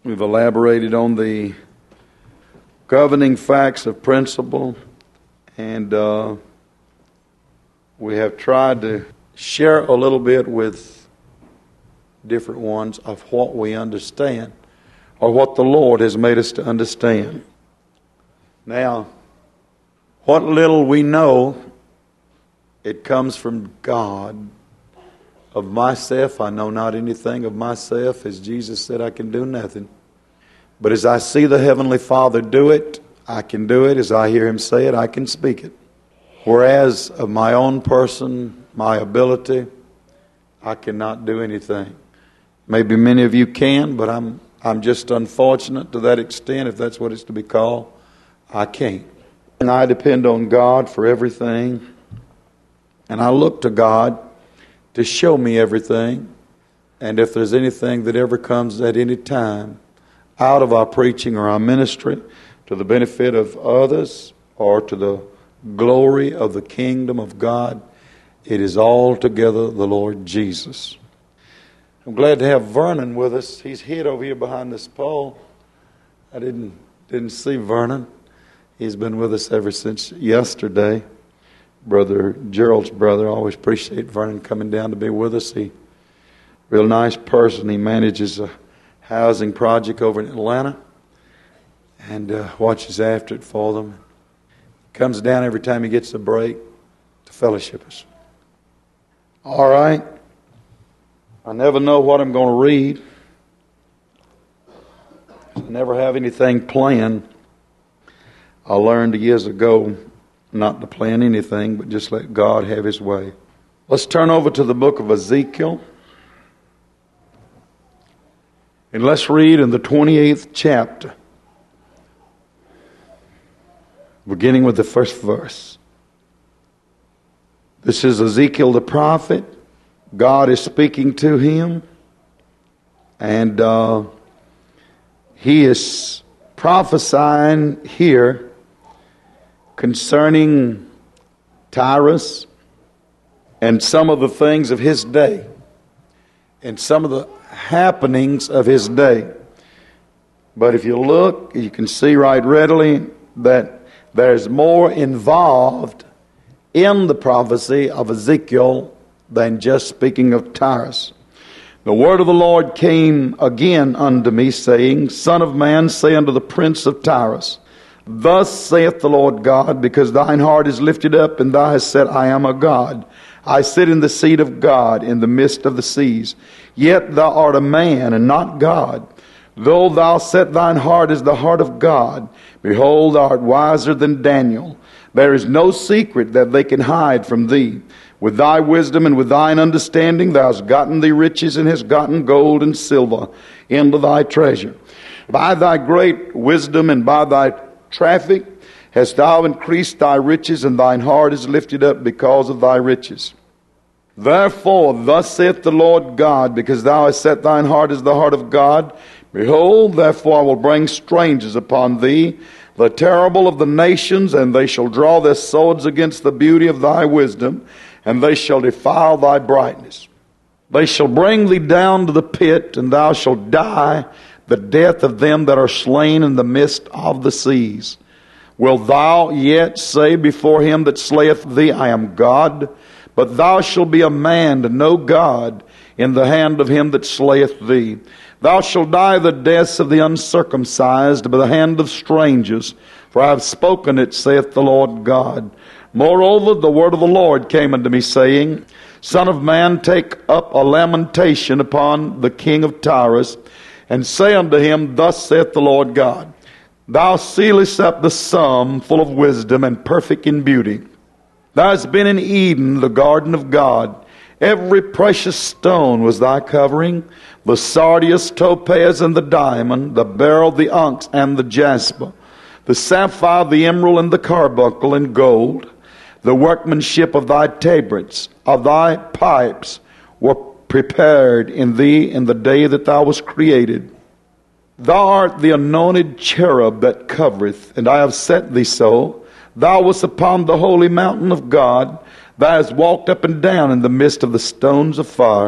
We've elaborated on the governing facts of principle, and we have tried to share a little bit with different ones of what we understand, or what the Lord has made us to understand. Now, what little we know, it comes from God. Of myself, I know not anything of myself. As Jesus said, I can do nothing. But as I see the Heavenly Father do it, I can do it. As I hear Him say it, I can speak it. Whereas of my own person, my ability, I cannot do anything. Maybe many of you can, but I'm just unfortunate to that extent, if that's what it's to be called. I can't. And I depend on God for everything. And I look to God to show me everything. And if there's anything that ever comes at any time out of our preaching or our ministry to the benefit of others or to the glory of the kingdom of God, it is altogether the Lord Jesus. I'm glad to have Vernon with us. He's hid over here behind this pole. I didn't see Vernon. He's been with us ever since yesterday. Brother Gerald's brother. I always appreciate Vernon coming down to be with us. He's a real nice person. He manages a housing project over in Atlanta and watches after it for them. Comes down every time he gets a break to fellowship us. All right. I never know what I'm going to read. I never have anything planned. I learned years ago not to plan anything, but just let God have His way. Let's turn over to the book of Ezekiel. And let's read in the 28th chapter, beginning with the first verse. This is Ezekiel the prophet. God is speaking to him. And he is prophesying here concerning Tyrus and some of the things of his day and some of the happenings of his day. But if you look, you can see right readily that there's more involved in the prophecy of Ezekiel than just speaking of Tyrus. The word of the Lord came again unto me, saying, Son of man, say unto the prince of Tyrus, Thus saith the Lord God, because thine heart is lifted up, and thou hast said, I am a God. I sit in the seat of God in the midst of the seas. Yet thou art a man, and not God. Though thou set thine heart as the heart of God, behold, thou art wiser than Daniel. There is no secret that they can hide from thee. With thy wisdom and with thine understanding thou hast gotten thee riches, and hast gotten gold and silver into thy treasure. By thy great wisdom and by thy traffic hast thou increased thy riches, and thine heart is lifted up because of thy riches. Therefore, thus saith the Lord God, because thou hast set thine heart as the heart of God, behold, therefore I will bring strangers upon thee, the terrible of the nations, and they shall draw their swords against the beauty of thy wisdom, and they shall defile thy brightness. They shall bring thee down to the pit, and thou shalt die the death of them that are slain in the midst of the seas. Wilt thou yet say before him that slayeth thee, I am God? But thou shalt be a man to know God in the hand of him that slayeth thee. Thou shalt die the deaths of the uncircumcised by the hand of strangers, for I have spoken it, saith the Lord God. Moreover, the word of the Lord came unto me, saying, Son of man, take up a lamentation upon the king of Tyrus, and say unto him, Thus saith the Lord God, Thou sealest up the sum full of wisdom and perfect in beauty. Thou hast been in Eden, the garden of God. Every precious stone was thy covering, the sardius, topaz, and the diamond, the beryl, the onyx, and the jasper, the sapphire, the emerald, and the carbuncle, and gold. The workmanship of thy tabrets, of thy pipes, were prepared in thee in the day that thou wast created. Thou art the anointed cherub that covereth, and I have set thee so. Thou wast upon the holy mountain of God. Thou hast walked up and down in the midst of the stones of fire.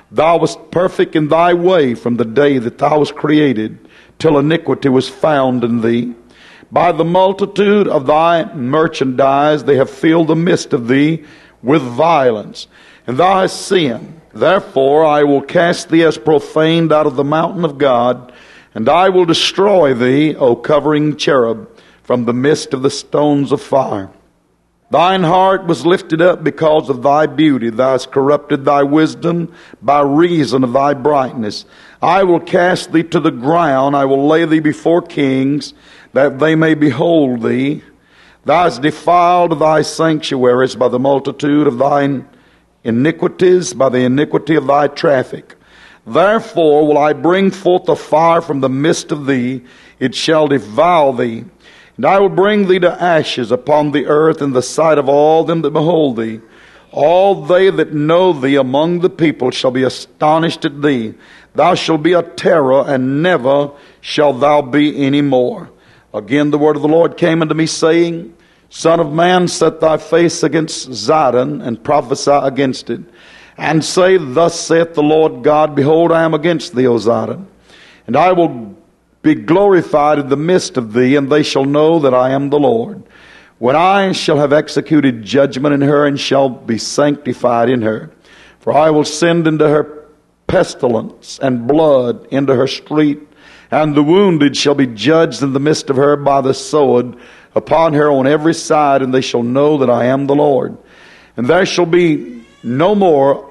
Thou wast perfect in thy way from the day that thou wast created, till iniquity was found in thee. By the multitude of thy merchandise they have filled the midst of thee with violence, and thou hast sinned. Therefore I will cast thee as profaned out of the mountain of God, and I will destroy thee, O covering cherub, from the midst of the stones of fire. Thine heart was lifted up because of thy beauty. Thou hast corrupted thy wisdom by reason of thy brightness. I will cast thee to the ground. I will lay thee before kings, that they may behold thee. Thou hast defiled thy sanctuaries by the multitude of thine iniquities, by the iniquity of thy traffic. Therefore will I bring forth a fire from the midst of thee. It shall devour thee. And I will bring thee to ashes upon the earth in the sight of all them that behold thee. All they that know thee among the people shall be astonished at thee. Thou shalt be a terror, and never shalt thou be any more. Again the word of the Lord came unto me, saying, Son of man, set thy face against Zidon, and prophesy against it. And say, Thus saith the Lord God, Behold, I am against thee, O Zidon, and I will be glorified in the midst of thee, and they shall know that I am the Lord. When I shall have executed judgment in her, and shall be sanctified in her. For I will send into her pestilence and blood into her street, and the wounded shall be judged in the midst of her by the sword upon her on every side, and they shall know that I am the Lord. And there shall be no more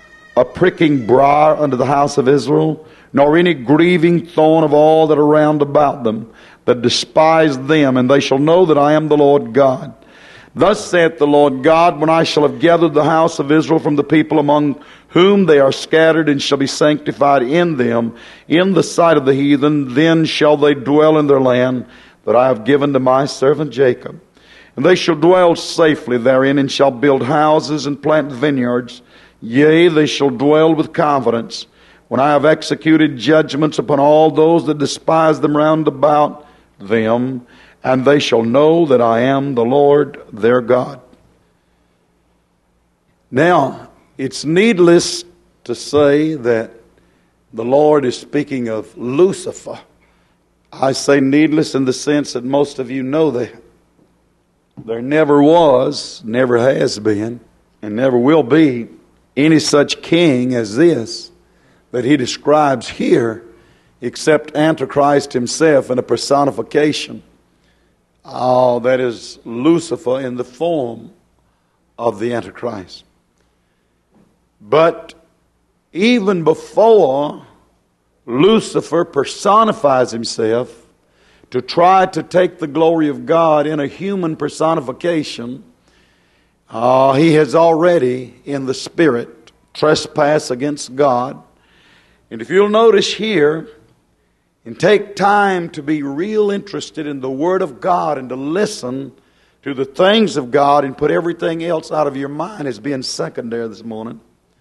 a pricking briar unto the house of Israel, nor any grieving thorn of all that are round about them, that despise them, and they shall know that I am the Lord God. Thus saith the Lord God, when I shall have gathered the house of Israel from the people among whom they are scattered, and shall be sanctified in them, in the sight of the heathen, then shall they dwell in their land that I have given to my servant Jacob. And they shall dwell safely therein, and shall build houses and plant vineyards. Yea, they shall dwell with confidence, when I have executed judgments upon all those that despise them round about them, and they shall know that I am the Lord their God. Now, it's needless to say that the Lord is speaking of Lucifer. I say needless in the sense that most of you know that. There never was, never has been, and never will be any such king as this that he describes here, except Antichrist himself in a personification. Oh, that is Lucifer in the form of the Antichrist. But even before Lucifer personifies himself to try to take the glory of God in a human personification, he has already, in the spirit, trespassed against God. And if you'll notice here, and take time to be real interested in the Word of God and to listen to the things of God and put everything else out of your mind as being secondary this morning.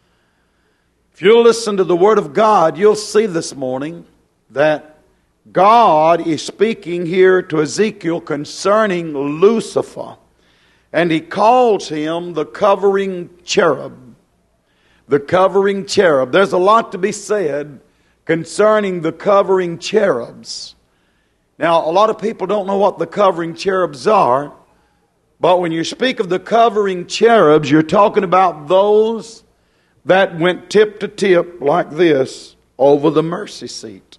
If you'll listen to the Word of God, you'll see this morning that God is speaking here to Ezekiel concerning Lucifer. And he calls him the covering cherub. The covering cherub. There's a lot to be said concerning the covering cherubs. Now, a lot of people don't know what the covering cherubs are, but when you speak of the covering cherubs, you're talking about those that went tip to tip like this over the mercy seat.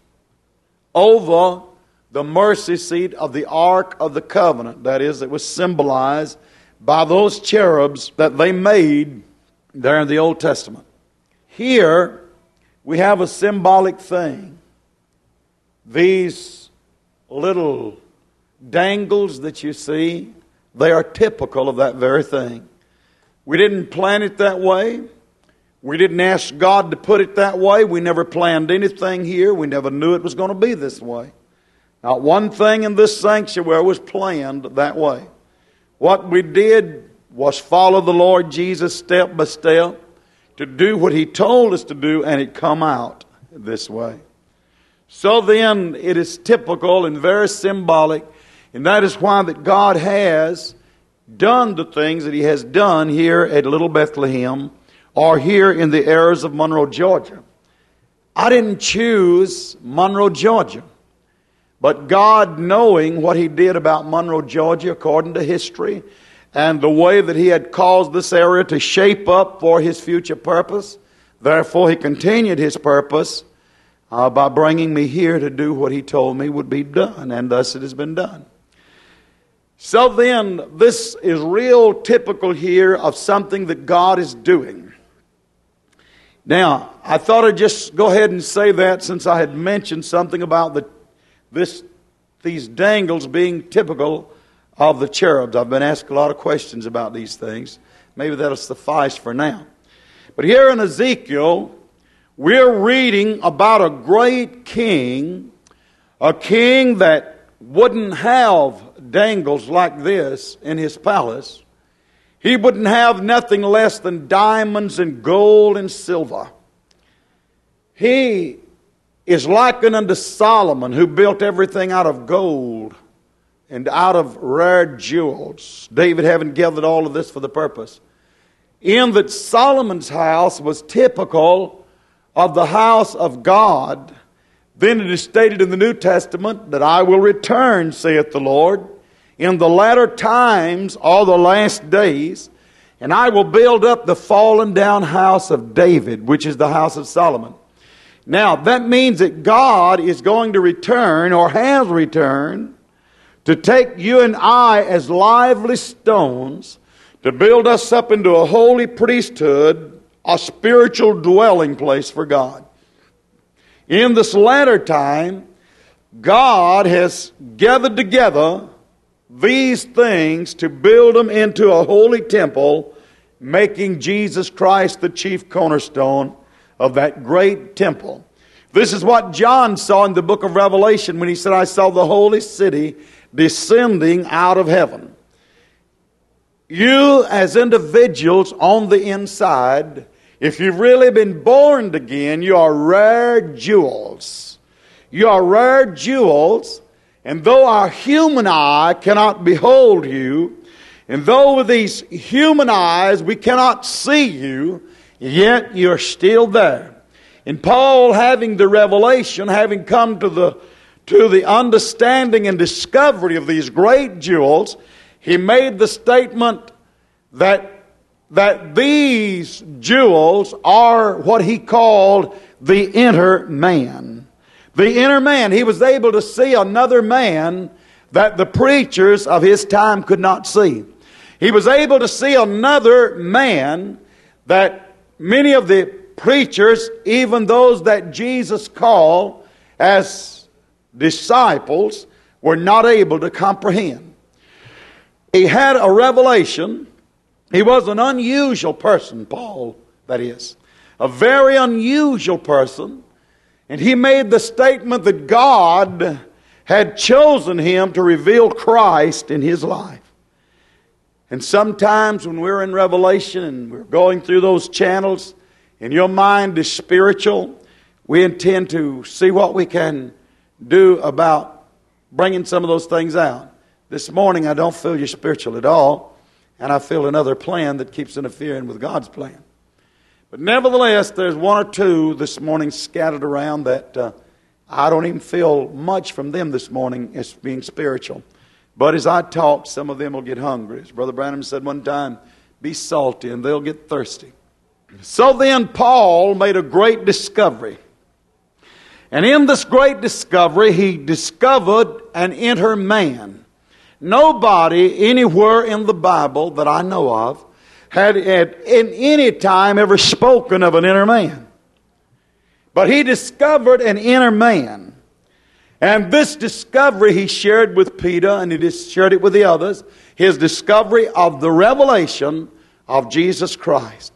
Over the mercy seat of the Ark of the Covenant. That is, it was symbolized by those cherubs that they made there in the Old Testament. Here, we have a symbolic thing. These little dangles that you see, they are typical of that very thing. We didn't plan it that way. We didn't ask God to put it that way. We never planned anything here. We never knew it was going to be this way. Not one thing in this sanctuary was planned that way. What we did was follow the Lord Jesus step by step to do what He told us to do, and it come out this way. So then, it is typical and very symbolic, and that is why that God has done the things that He has done here at Little Bethlehem or here in the areas of Monroe, Georgia. I didn't choose Monroe, Georgia. But God, knowing what He did about Monroe, Georgia, according to history, and the way that He had caused this area to shape up for His future purpose, therefore He continued His purpose by bringing me here to do what He told me would be done, and thus it has been done. So then, this is real typical here of something that God is doing. Now, I thought I'd just go ahead and say that since I had mentioned something about these dangles being typical of the cherubs. I've been asked a lot of questions about these things. Maybe that'll suffice for now. But here in Ezekiel, we're reading about a great king, a king that wouldn't have dangles like this in his palace. He wouldn't have nothing less than diamonds and gold and silver. He is likened unto Solomon, who built everything out of gold and out of rare jewels. David having gathered all of this for the purpose. In that Solomon's house was typical of the house of God. Then it is stated in the New Testament that I will return, saith the Lord, in the latter times or the last days, and I will build up the fallen down house of David, which is the house of Solomon. Now, that means that God is going to return, or has returned, to take you and I as lively stones, to build us up into a holy priesthood, a spiritual dwelling place for God. In this latter time, God has gathered together these things to build them into a holy temple, making Jesus Christ the chief cornerstone of that great temple. This is what John saw in the book of Revelation when he said, I saw the holy city descending out of heaven. You as individuals on the inside, if you've really been born again, you are rare jewels. You are rare jewels, and though our human eye cannot behold you, and though with these human eyes we cannot see you, yet you're still there. And Paul, having the revelation, having come to the understanding and discovery of these great jewels, he made the statement that these jewels are what he called the inner man. The inner man. He was able to see another man that the preachers of his time could not see. He was able to see another man that many of the preachers, even those that Jesus called as disciples, were not able to comprehend. He had a revelation. He was an unusual person, Paul, that is. A very unusual person. And he made the statement that God had chosen him to reveal Christ in his life. And sometimes when we're in Revelation and we're going through those channels, and your mind is spiritual, we intend to see what we can do about bringing some of those things out. This morning I don't feel you're spiritual at all, and I feel another plan that keeps interfering with God's plan. But nevertheless, there's one or two this morning scattered around that I don't even feel much from them this morning as being spiritual. But as I talk, some of them will get hungry. As Brother Branham said one time, be salty and they'll get thirsty. So then Paul made a great discovery. And in this great discovery, he discovered an inner man. Nobody anywhere in the Bible that I know of had at in any time ever spoken of an inner man. But he discovered an inner man. And this discovery he shared with Peter, and he shared it with the others. His discovery of the revelation of Jesus Christ.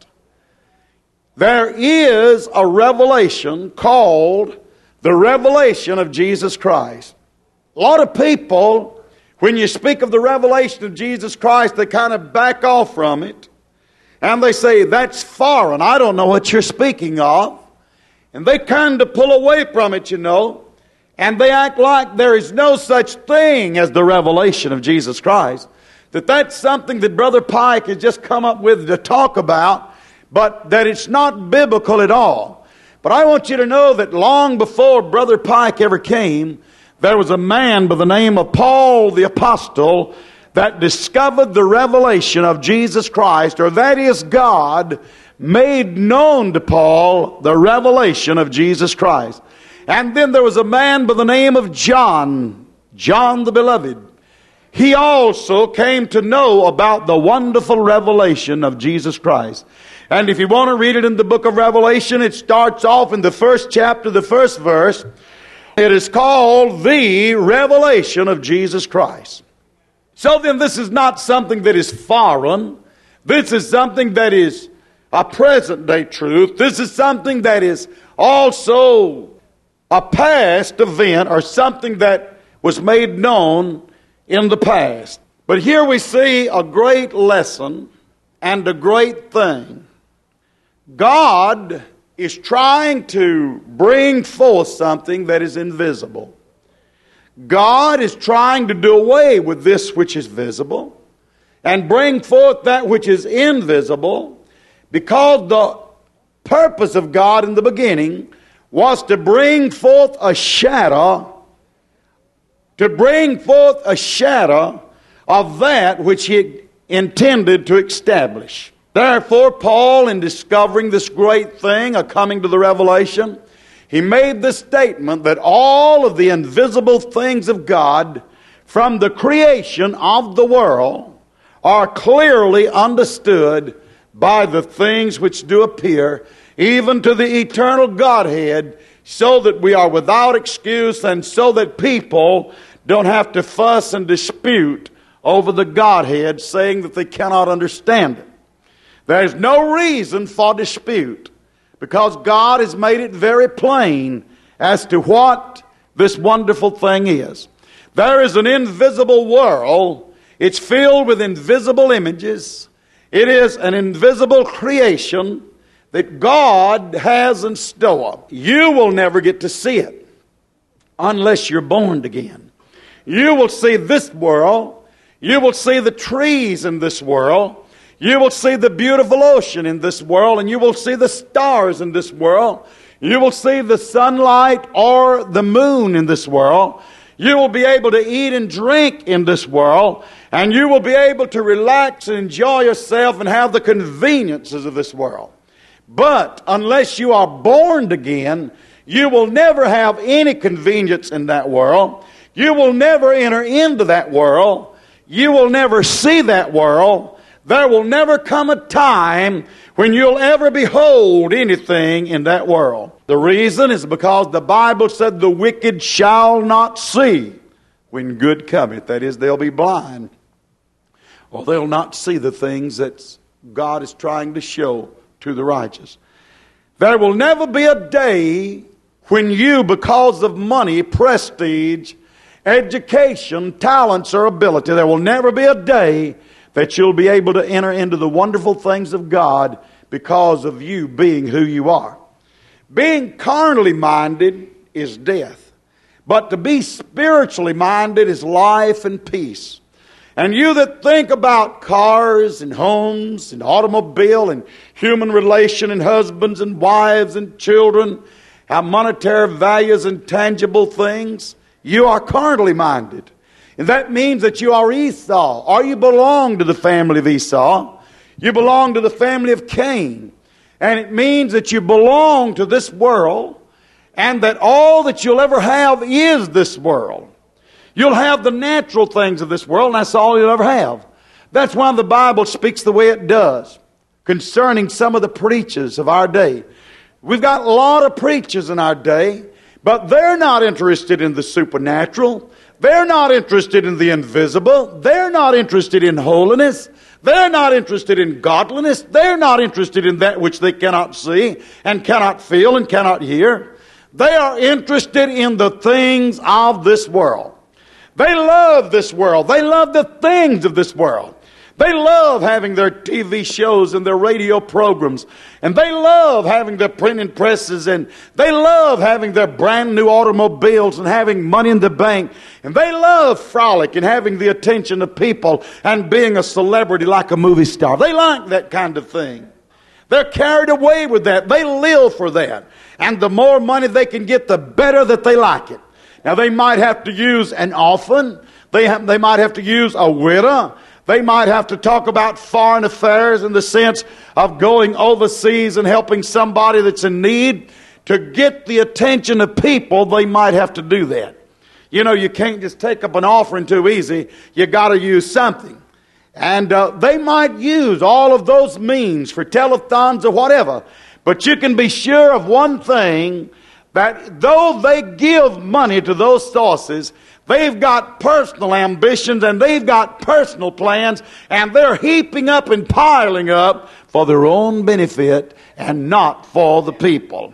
There is a revelation called the revelation of Jesus Christ. A lot of people, when you speak of the revelation of Jesus Christ, they kind of back off from it. And they say, that's foreign. I don't know what you're speaking of. And they kind of pull away from it, you know. And they act like there is no such thing as the revelation of Jesus Christ. That's something that Brother Pike has just come up with to talk about. but that it's not biblical at all. But I want you to know that long before Brother Pike ever came, there was a man by the name of Paul the Apostle that discovered the revelation of Jesus Christ, or that is, God made known to Paul the revelation of Jesus Christ. And then there was a man by the name of John the Beloved. He also came to know about the wonderful revelation of Jesus Christ. And if you want to read it in the book of Revelation, it starts off in the first chapter, the first verse. It is called the revelation of Jesus Christ. So then this is not something that is foreign. This is something that is a present day truth. This is something that is also a past event, or something that was made known in the past. But here we see a great lesson and a great thing. God is trying to bring forth something that is invisible. God is trying to do away with this which is visible and bring forth that which is invisible, because the purpose of God in the beginning was to bring forth a shadow, of that which He intended to establish. Therefore, Paul, in discovering this great thing, a coming to the revelation, he made the statement that all of the invisible things of God from the creation of the world are clearly understood by the things which do appear, even to the eternal Godhead, so that we are without excuse, and so that people don't have to fuss and dispute over the Godhead, saying that they cannot understand it. There's no reason for dispute, because God has made it very plain as to what this wonderful thing is. There is an invisible world. It's filled with invisible images. It is an invisible creation that God has in store. You will never get to see it unless you're born again. You will see this world. You will see the trees in this world. You will see the beautiful ocean in this world, and you will see the stars in this world. You will see the sunlight or the moon in this world. You will be able to eat and drink in this world, and you will be able to relax and enjoy yourself and have the conveniences of this world. But unless you are born again, you will never have any convenience in that world. You will never enter into that world. You will never see that world. There will never come a time when you'll ever behold anything in that world. The reason is because the Bible said the wicked shall not see when good cometh. That is, they'll be blind, or they'll not see the things that God is trying to show to the righteous. There will never be a day when you, because of money, prestige, education, talents, or ability, there will never be a day that you'll be able to enter into the wonderful things of God because of you being who you are. Being carnally minded is death, but to be spiritually minded is life and peace. And you that think about cars and homes and automobile and human relation and husbands and wives and children, have monetary values and tangible things, you are carnally minded. And that means that you are Esau, or you belong to the family of Esau. You belong to the family of Cain. And it means that you belong to this world, and that all that you'll ever have is this world. You'll have the natural things of this world, and that's all you'll ever have. That's why the Bible speaks the way it does concerning some of the preachers of our day. We've got a lot of preachers in our day, but they're not interested in the supernatural. They're not interested in the invisible. They're not interested in holiness. They're not interested in godliness. They're not interested in that which they cannot see and cannot feel and cannot hear. They are interested in the things of this world. They love this world. They love the things of this world. They love having their TV shows and their radio programs. And they love having their printing presses. And they love having their brand new automobiles and having money in the bank. And they love frolic and having the attention of people and being a celebrity like a movie star. They like that kind of thing. They're carried away with that. They live for that. And the more money they can get, the better that they like it. Now, they might have to use an orphan. They might have to use a widow. They might have to talk about foreign affairs in the sense of going overseas and helping somebody that's in need. To get the attention of people, they might have to do that. You know, you can't just take up an offering too easy. You got to use something. And they might use all of those means for telethons or whatever. But you can be sure of one thing, that though they give money to those sources, they've got personal ambitions and they've got personal plans, and they're heaping up and piling up for their own benefit and not for the people.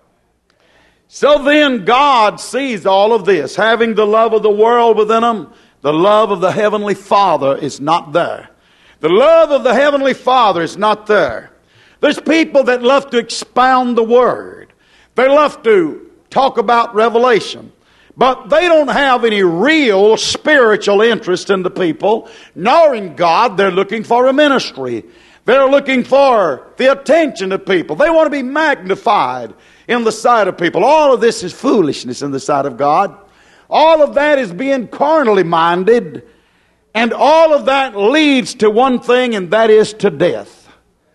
So then God sees all of this. Having the love of the world within them, the love of the Heavenly Father is not there. The love of the Heavenly Father is not there. There's people that love to expound the Word. They love to talk about revelation. But they don't have any real spiritual interest in the people, nor in God. They're looking for a ministry. They're looking for the attention of people. They want to be magnified in the sight of people. All of this is foolishness in the sight of God. All of that is being carnally minded, and all of that leads to one thing, and that is to death.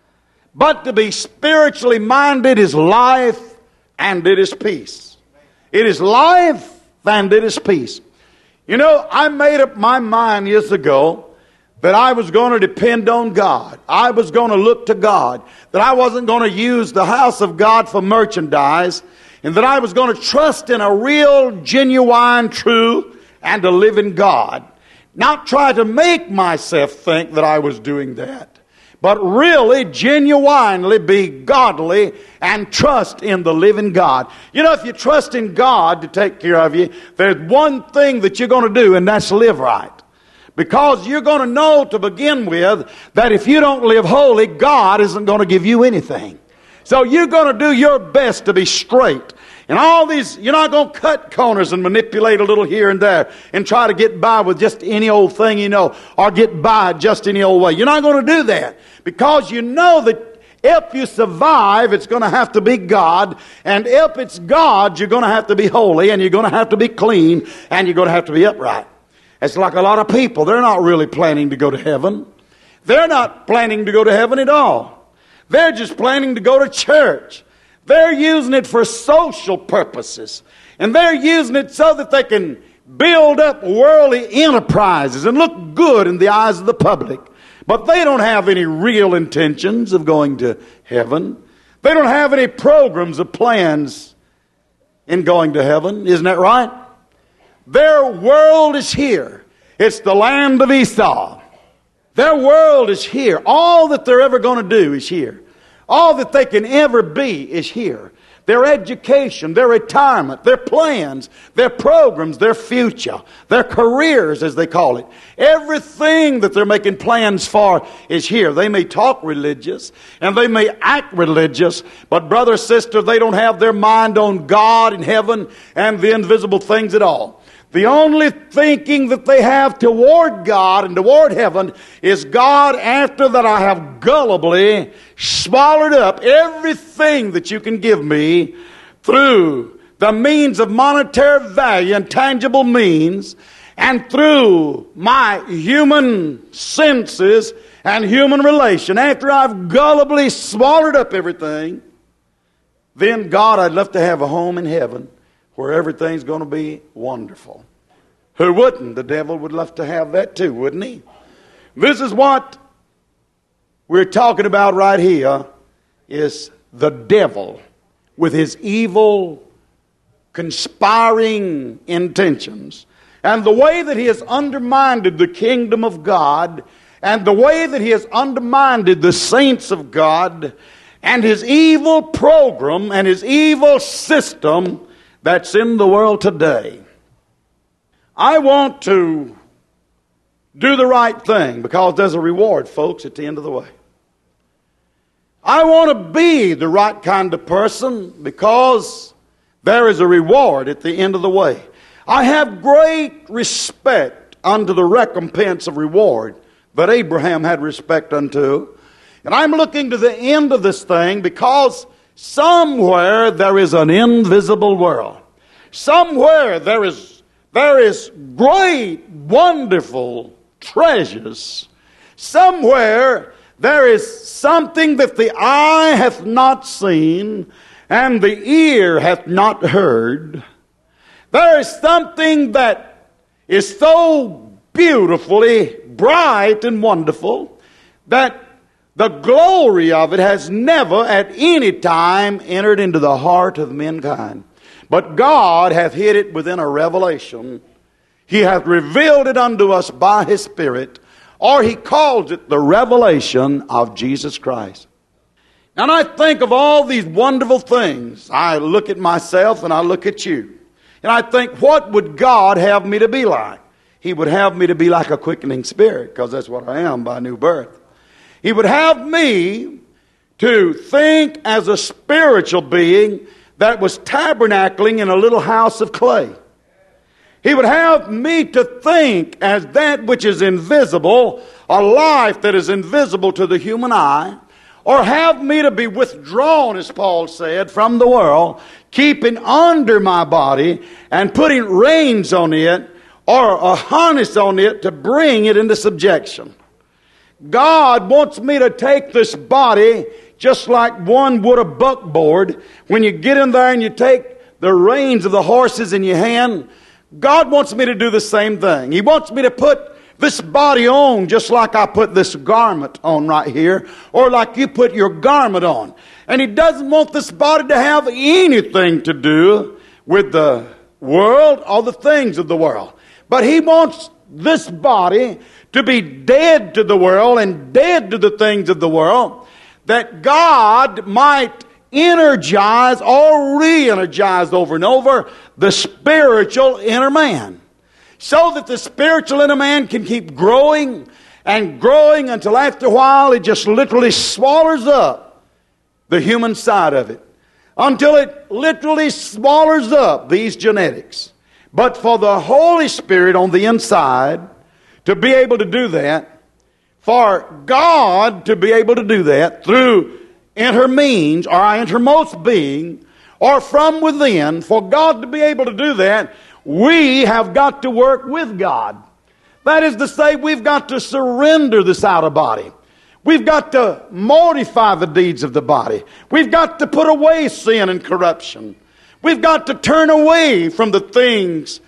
But to be spiritually minded is life, and it is peace. It is life, and it is peace. You know, I made up my mind years ago that I was going to depend on God. I was going to look to God. That I wasn't going to use the house of God for merchandise. And that I was going to trust in a real, genuine, true, and a living God. Not try to make myself think that I was doing that. But really, genuinely be godly and trust in the living God. You know, if you trust in God to take care of you, there's one thing that you're going to do, and that's live right. Because you're going to know to begin with that if you don't live holy, God isn't going to give you anything. So you're going to do your best to be straight. And all these, you're not going to cut corners and manipulate a little here and there and try to get by with just any old thing you know, or get by just any old way. You're not going to do that because you know that if you survive, it's going to have to be God. And if it's God, you're going to have to be holy, and you're going to have to be clean, and you're going to have to be upright. It's like a lot of people. They're not really planning to go to heaven. They're not planning to go to heaven at all. They're just planning to go to church. They're using it for social purposes. And they're using it so that they can build up worldly enterprises and look good in the eyes of the public. But they don't have any real intentions of going to heaven. They don't have any programs or plans in going to heaven. Isn't that right? Their world is here. It's the land of Esau. Their world is here. All that they're ever going to do is here. All that they can ever be is here. Their education, their retirement, their plans, their programs, their future, their careers, as they call it. Everything that they're making plans for is here. They may talk religious and they may act religious, but brother, sister, they don't have their mind on God and heaven and the invisible things at all. The only thinking that they have toward God and toward heaven is, God, after that I have gullibly swallowed up everything that you can give me through the means of monetary value and tangible means, and through my human senses and human relation, after I've gullibly swallowed up everything, then, God, I'd love to have a home in heaven where everything's going to be wonderful. Who wouldn't? The devil would love to have that too, wouldn't he? This is what we're talking about right here, is the devil with his evil, conspiring intentions. And the way that he has undermined the kingdom of God, and the way that he has undermined the saints of God, and his evil program and his evil system that's in the world today. I want to do the right thing because there's a reward, folks, at the end of the way. I want to be the right kind of person because there is a reward at the end of the way. I have great respect unto the recompense of reward that Abraham had respect unto. And I'm looking to the end of this thing because somewhere there is an invisible world. Somewhere there is great, wonderful treasures. Somewhere there is something that the eye hath not seen and the ear hath not heard. There is something that is so beautifully bright and wonderful that the glory of it has never at any time entered into the heart of mankind. But God hath hid it within a revelation. He hath revealed it unto us by His Spirit, or He calls it the revelation of Jesus Christ. And I think of all these wonderful things. I look at myself and I look at you. And I think, what would God have me to be like? He would have me to be like a quickening spirit, because that's what I am by new birth. He would have me to think as a spiritual being that was tabernacling in a little house of clay. He would have me to think as that which is invisible, a life that is invisible to the human eye, or have me to be withdrawn, as Paul said, from the world, keeping under my body and putting reins on it or a harness on it to bring it into subjection. God wants me to take this body just like one would a buckboard. When you get in there and you take the reins of the horses in your hand, God wants me to do the same thing. He wants me to put this body on just like I put this garment on right here, or like you put your garment on. And He doesn't want this body to have anything to do with the world or the things of the world. But He wants this body to be dead to the world and dead to the things of the world, that God might energize or re-energize over and over the spiritual inner man, so that the spiritual inner man can keep growing and growing until after a while it just literally swallows up the human side of it, until it literally swallows up these genetics. But for the Holy Spirit on the inside to be able to do that, for God to be able to do that through inner means, or our innermost being, or from within, for God to be able to do that, we have got to work with God. That is to say, we've got to surrender this outer body. We've got to mortify the deeds of the body. We've got to put away sin and corruption. We've got to turn away from the things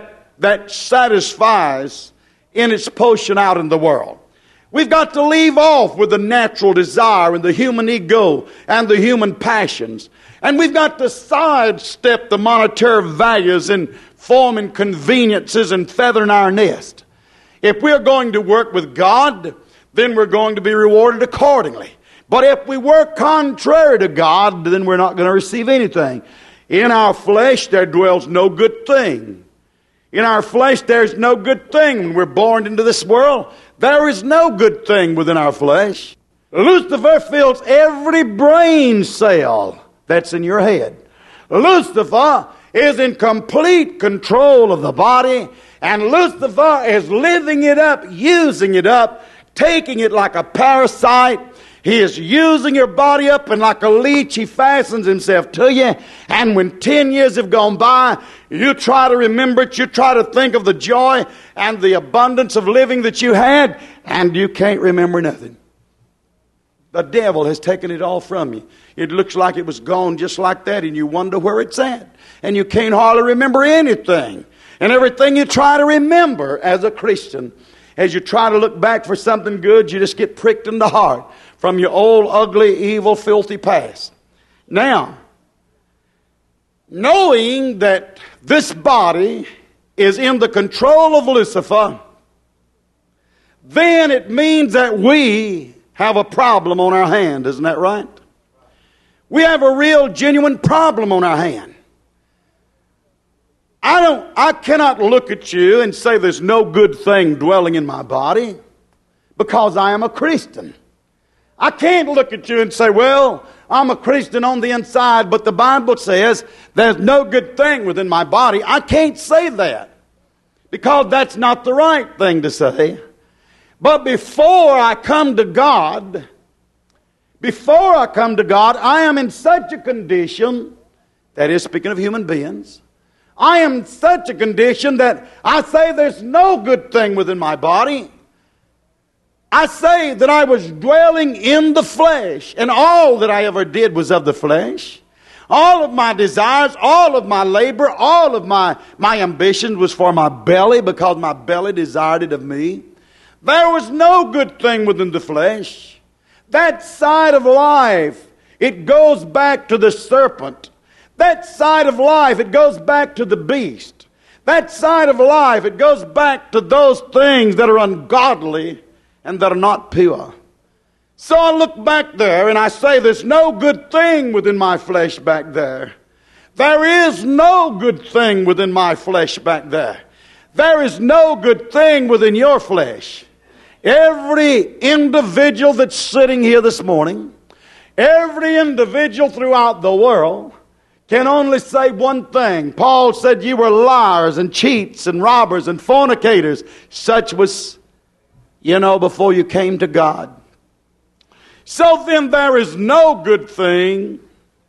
that satisfies in its potion out in the world. We've got to leave off with the natural desire and the human ego and the human passions. And we've got to sidestep the monetary values in forming conveniences and feathering our nest. If we're going to work with God, then we're going to be rewarded accordingly. But if we work contrary to God, then we're not going to receive anything. In our flesh there dwells no good thing. In our flesh there's no good thing. When we're born into this world, there is no good thing within our flesh. Lucifer fills every brain cell that's in your head. Lucifer is in complete control of the body, and Lucifer is living it up, using it up, taking it like a parasite. He is using your body up, and like a leech, he fastens himself to you. And when 10 years have gone by, you try to remember it. You try to think of the joy and the abundance of living that you had, and you can't remember nothing. The devil has taken it all from you. It looks like it was gone just like that, and you wonder where it's at. And you can't hardly remember anything. And everything you try to remember as a Christian, as you try to look back for something good, you just get pricked in the heart from your old, ugly, evil, filthy past. Now, knowing that this body is in the control of Lucifer, then it means that we have a problem on our hand. Isn't that right? We have a real, genuine problem on our hand. I cannot look at you and say there's no good thing dwelling in my body because I am a Christian. I can't look at you and say, well, I'm a Christian on the inside, but the Bible says there's no good thing within my body. I can't say that because that's not the right thing to say. But before I come to God Before I come to God, I am in such a condition, that is speaking of human beings, I am in such a condition that I say there's no good thing within my body. I say that I was dwelling in the flesh, and all that I ever did was of the flesh. All of my desires, all of my labor, all of my ambitions was for my belly, because my belly desired it of me. There was no good thing within the flesh. That side of life, it goes back to the serpent. That side of life, it goes back to the beast. That side of life, it goes back to those things that are ungodly and that are not pure. So I look back there and I say there's no good thing within my flesh back there. There is no good thing within my flesh back there. There is no good thing within your flesh. Every individual that's sitting here this morning, every individual throughout the world can only say one thing. Paul said you were liars and cheats and robbers and fornicators. Such was, before you came to God. So then there is no good thing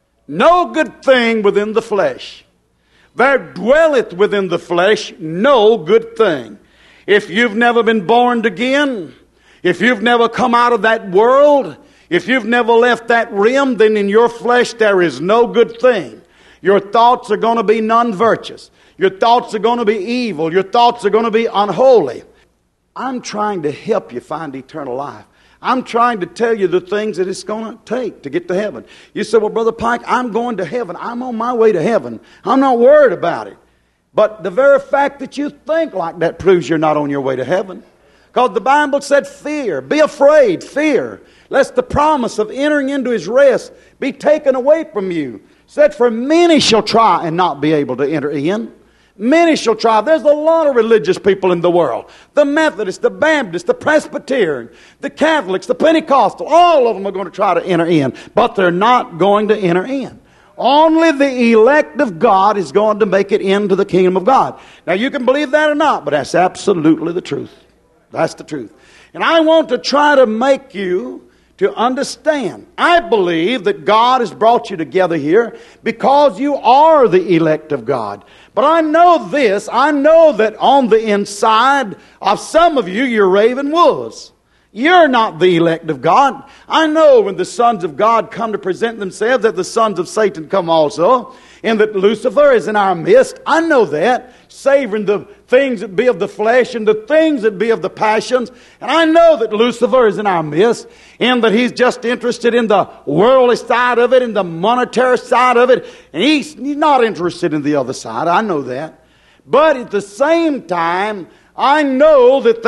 within the flesh. There dwelleth within the flesh no good thing. If you've never been born again, if you've never come out of that world, if you've never left that realm, then in your flesh there is no good thing. Your thoughts are going to be non-virtuous. Your thoughts are going to be evil. Your thoughts are going to be unholy. I'm trying to help you find eternal life. I'm trying to tell you the things that it's going to take to get to heaven. You say, well, Brother Pike, I'm going to heaven. I'm on my way to heaven. I'm not worried about it. But the very fact that you think like that proves you're not on your way to heaven. Because the Bible said fear. Be afraid, fear, lest the promise of entering into His rest be taken away from you. Said, for many shall try and not be able to enter in. Many shall try. There's a lot of religious people in the world. The Methodists, the Baptists, the Presbyterian, the Catholics, the Pentecostal, all of them are going to try to enter in. But they're not going to enter in. Only the elect of God is going to make it into the kingdom of God. Now you can believe that or not, but that's absolutely the truth. That's the truth. And I want to try to make you to understand. I believe that God has brought you together here because you are the elect of God. But I know this. I know that on the inside of some of you, you're raven wolves. You're not the elect of God. I know when the sons of God come to present themselves that the sons of Satan come also, and that Lucifer is in our midst. I know that, savoring the things that be of the flesh and the things that be of the passions. And I know that Lucifer is in our midst, and that he's just interested in the worldly side of it and the monetary side of it. And he's not interested in the other side. I know that. But at the same time, I know that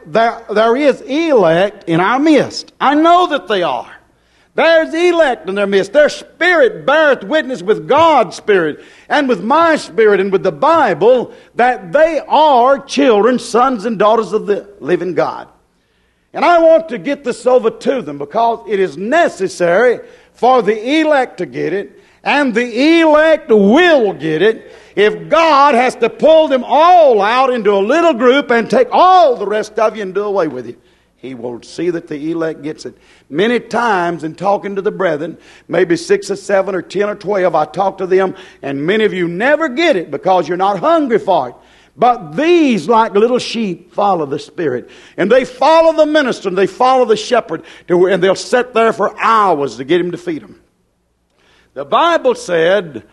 there is elect in our midst. I know that they are. There's elect in their midst. Their spirit beareth witness with God's spirit and with my spirit and with the Bible that they are children, sons and daughters of the living God. And I want to get this over to them because it is necessary for the elect to get it, and the elect will get it if God has to pull them all out into a little group and take all the rest of you and do away with you. He will see that the elect gets it. Many times in talking to the brethren, maybe 6 or 7 or 10 or 12, I talk to them, and many of you never get it because you're not hungry for it. But these, like little sheep, follow the Spirit. And they follow the minister, and they follow the shepherd, and they'll sit there for hours to get him to feed them. The Bible said,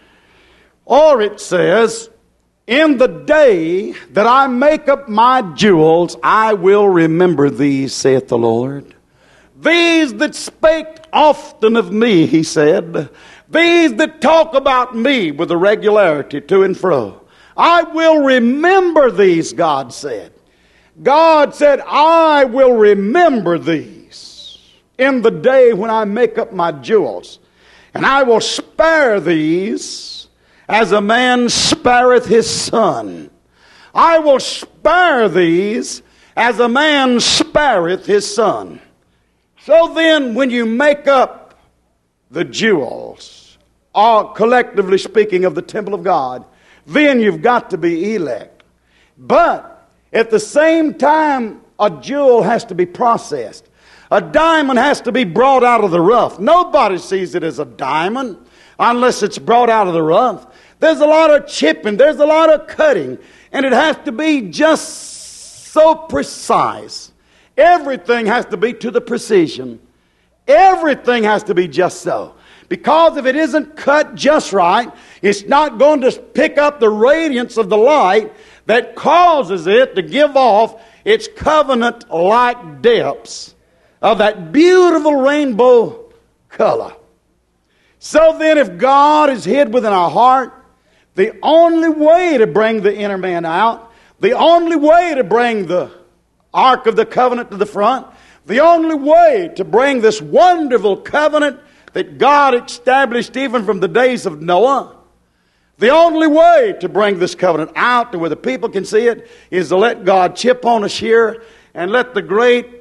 or it says, in the day that I make up my jewels, I will remember these, saith the Lord. These that spake often of me, he said. These that talk about me with a regularity to and fro. I will remember these, God said. God said, I will remember these in the day when I make up my jewels. And I will spare these as a man spareth his son. I will spare these as a man spareth his son. So then, when you make up the jewels, or collectively speaking of the temple of God, then you've got to be elect. But at the same time, a jewel has to be processed. A diamond has to be brought out of the rough. Nobody sees it as a diamond unless it's brought out of the rough. There's a lot of chipping. There's a lot of cutting. And it has to be just so precise. Everything has to be to the precision. Everything has to be just so. Because if it isn't cut just right, it's not going to pick up the radiance of the light that causes it to give off its covenant-like depths of that beautiful rainbow color. So then, if God is hid within our heart, the only way to bring the inner man out, the only way to bring the Ark of the Covenant to the front, the only way to bring this wonderful covenant that God established even from the days of Noah, the only way to bring this covenant out to where the people can see it is to let God chip on us here and let the great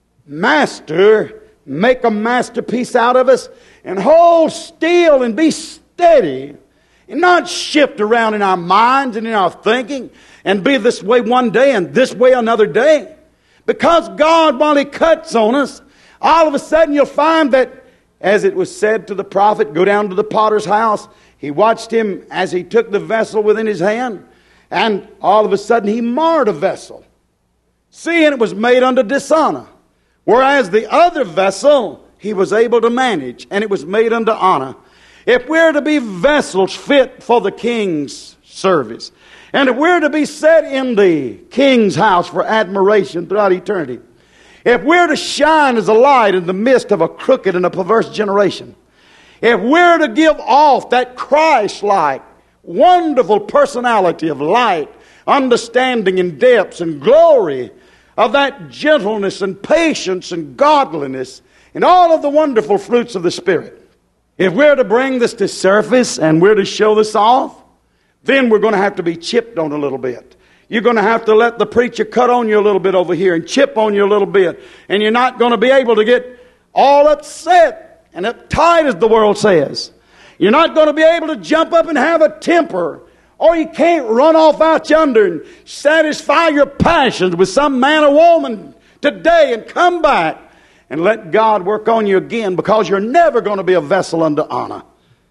Master make a masterpiece out of us and hold still and be steady and not shift around in our minds and in our thinking and be this way one day and this way another day. Because God, while He cuts on us, all of a sudden you'll find that, as it was said to the prophet, go down to the potter's house. He watched him as he took the vessel within his hand, and all of a sudden he marred a vessel, seeing it was made unto dishonor. Whereas the other vessel he was able to manage, and it was made unto honor. If we're to be vessels fit for the king's service, and if we're to be set in the king's house for admiration throughout eternity, if we're to shine as a light in the midst of a crooked and a perverse generation, if we're to give off that Christ-like, wonderful personality of light, understanding and depths and glory, of that gentleness and patience and godliness, and all of the wonderful fruits of the Spirit, if we're to bring this to surface and we're to show this off, then we're going to have to be chipped on a little bit. You're going to have to let the preacher cut on you a little bit over here and chip on you a little bit. And you're not going to be able to get all upset and uptight, as the world says. You're not going to be able to jump up and have a temper. Or you can't run off out yonder and satisfy your passions with some man or woman today and come back and let God work on you again, because you're never going to be a vessel unto honor.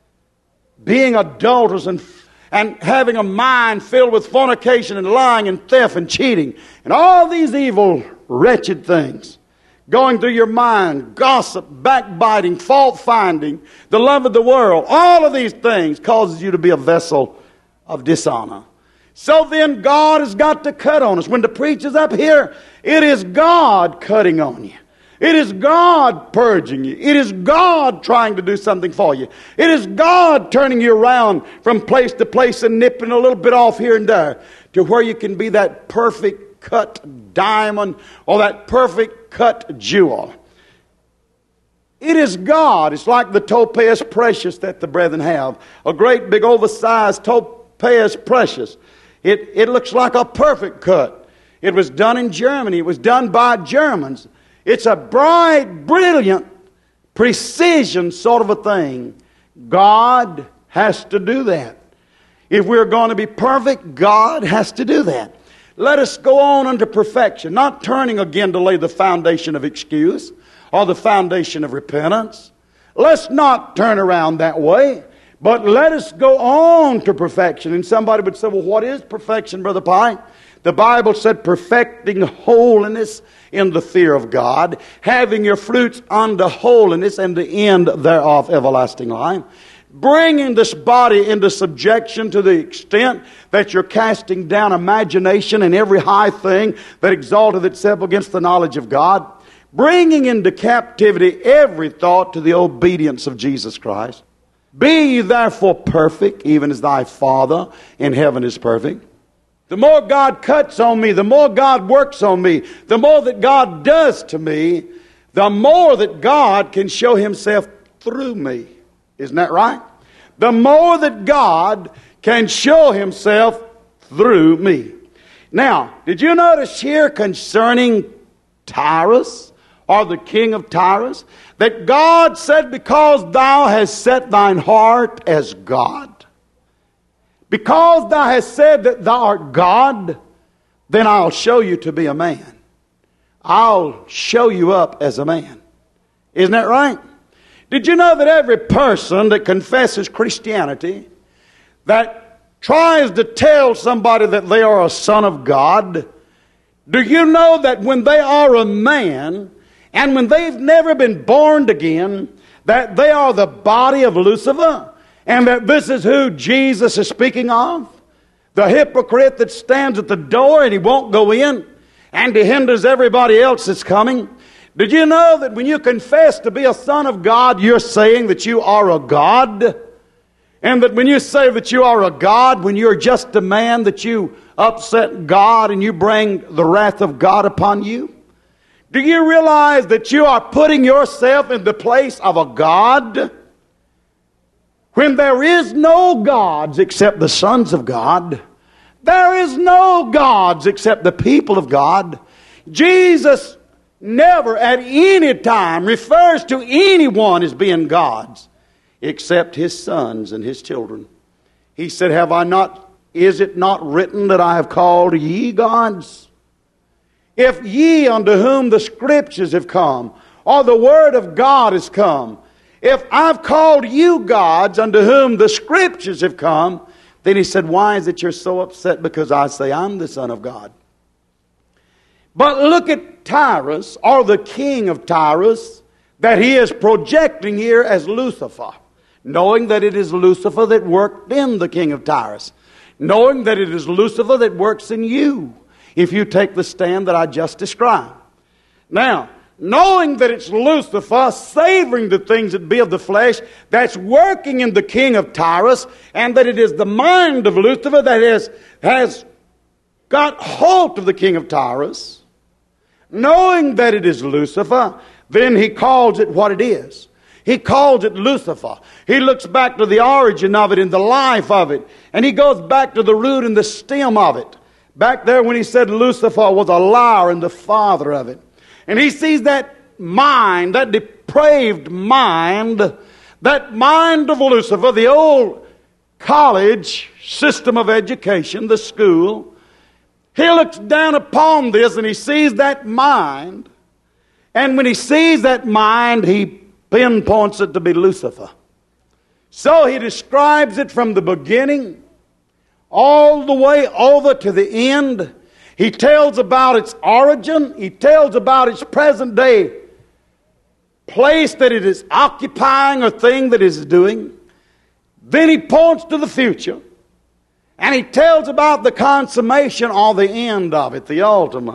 Being adulterous and having a mind filled with fornication and lying and theft and cheating and all these evil, wretched things going through your mind, gossip, backbiting, fault finding, the love of the world, all of these things causes you to be a vessel of dishonor. So then God has got to cut on us. When the preacher's up here, it is God cutting on you. It is God purging you. It is God trying to do something for you. It is God turning you around from place to place and nipping a little bit off here and there to where you can be that perfect cut diamond or that perfect cut jewel. It is God. It's like the topaz precious that the brethren have. A great big oversized topaz precious. It looks like a perfect cut. It was done in Germany. It was done by Germans. It's a bright, brilliant, precision sort of a thing. God has to do that. If we're going to be perfect, God has to do that. Let us go on unto perfection, not turning again to lay the foundation of excuse or the foundation of repentance. Let's not turn around that way, but let us go on to perfection. And somebody would say, well, what is perfection, Brother Pye? The Bible said, perfecting holiness in the fear of God, having your fruits unto holiness, and the end thereof everlasting life. Bringing this body into subjection to the extent that you're casting down imagination and every high thing that exalteth itself against the knowledge of God. Bringing into captivity every thought to the obedience of Jesus Christ. Be ye therefore perfect, even as thy Father in heaven is perfect. The more God cuts on me, the more God works on me, the more that God does to me, the more that God can show Himself through me. Isn't that right? The more that God can show Himself through me. Now, did you notice here concerning Tyrus, or the king of Tyrus, that God said, because thou hast set thine heart as God, because thou hast said that thou art God, then I'll show you to be a man. I'll show you up as a man. Isn't that right? Did you know that every person that confesses Christianity, that tries to tell somebody that they are a son of God, do you know that when they are a man, and when they've never been born again, that they are the body of Lucifer, and that this is who Jesus is speaking of? The hypocrite that stands at the door and he won't go in, and he hinders everybody else that's coming. Did you know that when you confess to be a son of God, you're saying that you are a God? And that when you say that you are a God, when you're just a man, that you upset God and you bring the wrath of God upon you? Do you realize that you are putting yourself in the place of a God? When there is no gods except the sons of God, there is no gods except the people of God. Jesus never at any time refers to anyone as being gods except his sons and his children. He said, is it not written that I have called ye gods? If ye unto whom the scriptures have come, or the word of God has come, if I've called you gods unto whom the scriptures have come, then he said, why is it you're so upset because I say I'm the Son of God? But look at Tyrus, or the king of Tyrus, that he is projecting here as Lucifer, knowing that it is Lucifer that worked in the king of Tyrus, knowing that it is Lucifer that works in you, if you take the stand that I just described. Now, knowing that it's Lucifer, savoring the things that be of the flesh, that's working in the king of Tyrus, and that it is the mind of Lucifer that has got hold of the king of Tyrus, knowing that it is Lucifer, then he calls it what it is. He calls it Lucifer. He looks back to the origin of it and the life of it, and he goes back to the root and the stem of it. Back there when he said Lucifer was a liar and the father of it. And he sees that mind, that depraved mind, that mind of Lucifer, the old college system of education, the school. He looks down upon this and he sees that mind. And when he sees that mind, he pinpoints it to be Lucifer. So he describes it from the beginning all the way over to the end. He tells about its origin. He tells about its present day place that it is occupying or thing that it is doing. Then he points to the future. And he tells about the consummation or the end of it, the ultimate.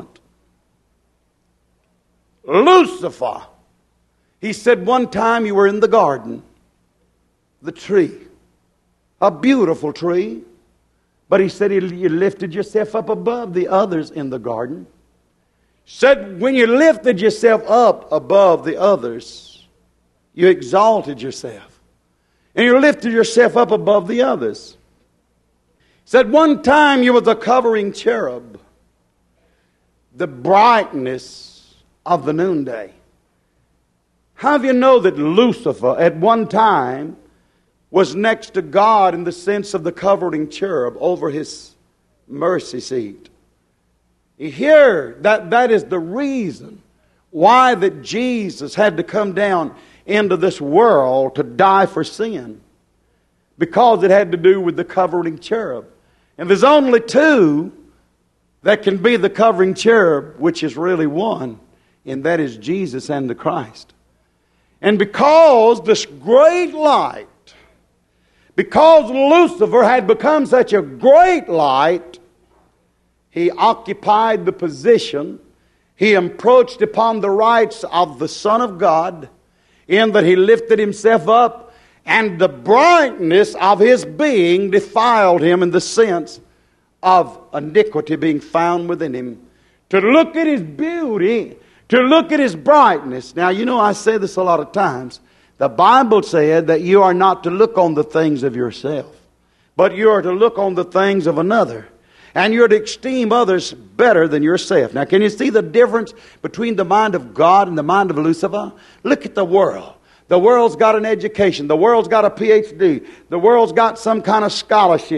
Lucifer. He said one time you were in the garden, the tree, a beautiful tree. But he said you lifted yourself up above the others in the garden. Said when you lifted yourself up above the others, you exalted yourself. And you lifted yourself up above the others. Said one time you were the covering cherub, the brightness of the noonday. How do you know that Lucifer at one time was next to God in the sense of the covering cherub over his mercy seat? Here, that is the reason why that Jesus had to come down into this world to die for sin. Because it had to do with the covering cherub. And there's only two that can be the covering cherub, which is really one, and that is Jesus and the Christ. And because this great light, because Lucifer had become such a great light, he occupied the position, he encroached upon the rights of the Son of God, in that he lifted himself up, and the brightness of his being defiled him in the sense of iniquity being found within him. To look at his beauty, to look at his brightness. Now, you know, I say this a lot of times. The Bible said that you are not to look on the things of yourself, but you are to look on the things of another. And you're to esteem others better than yourself. Now, can you see the difference between the mind of God and the mind of Lucifer? Look at the world. The world's got an education. The world's got a PhD. The world's got some kind of scholarship.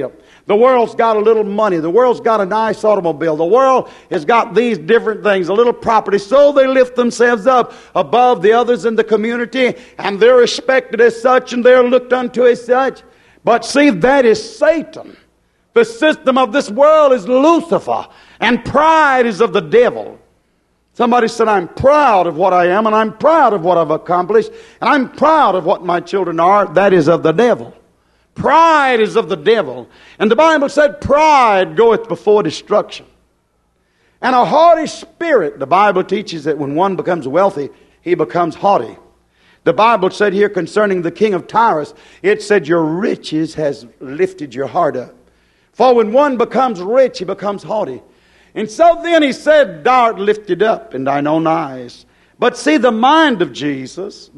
The world's got a little money. The world's got a nice automobile. The world has got these different things, a little property. So they lift themselves up above the others in the community, and they're respected as such, and they're looked unto as such. But see, that is Satan. The system of this world is Lucifer, and pride is of the devil. Somebody said, I'm proud of what I am, and I'm proud of what I've accomplished, and I'm proud of what my children are. That is of the devil. Pride is of the devil. And the Bible said, pride goeth before destruction. And a haughty spirit, the Bible teaches that when one becomes wealthy, he becomes haughty. The Bible said here concerning the king of Tyrus, it said, your riches has lifted your heart up. For when one becomes rich, he becomes haughty. And so then he said, thou art lifted up in thine own eyes. But see, the mind of Jesus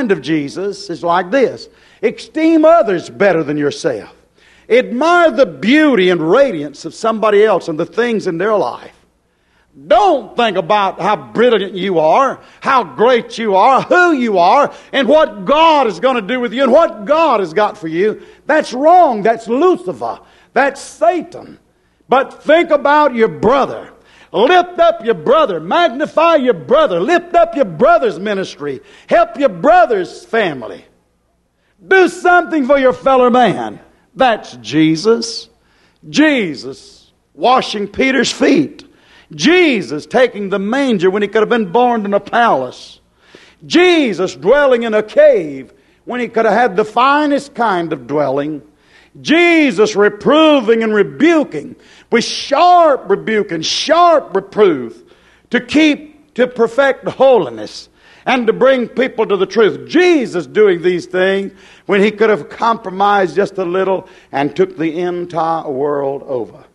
is like this. Esteem others better than yourself. Admire the beauty and radiance of somebody else and the things in their life. Don't think about how brilliant you are, how great you are, who you are, and what God is going to do with you and what God has got for you. That's wrong. That's Lucifer. That's Satan. But think about your brother. Lift up your brother. Magnify your brother. Lift up your brother's ministry. Help your brother's family. Do something for your fellow man. That's Jesus. Jesus washing Peter's feet. Jesus taking the manger when he could have been born in a palace. Jesus dwelling in a cave when he could have had the finest kind of dwelling. Jesus reproving and rebuking with sharp rebuke and sharp reproof to perfect holiness and to bring people to the truth. Jesus doing these things when he could have compromised just a little and took the entire world over.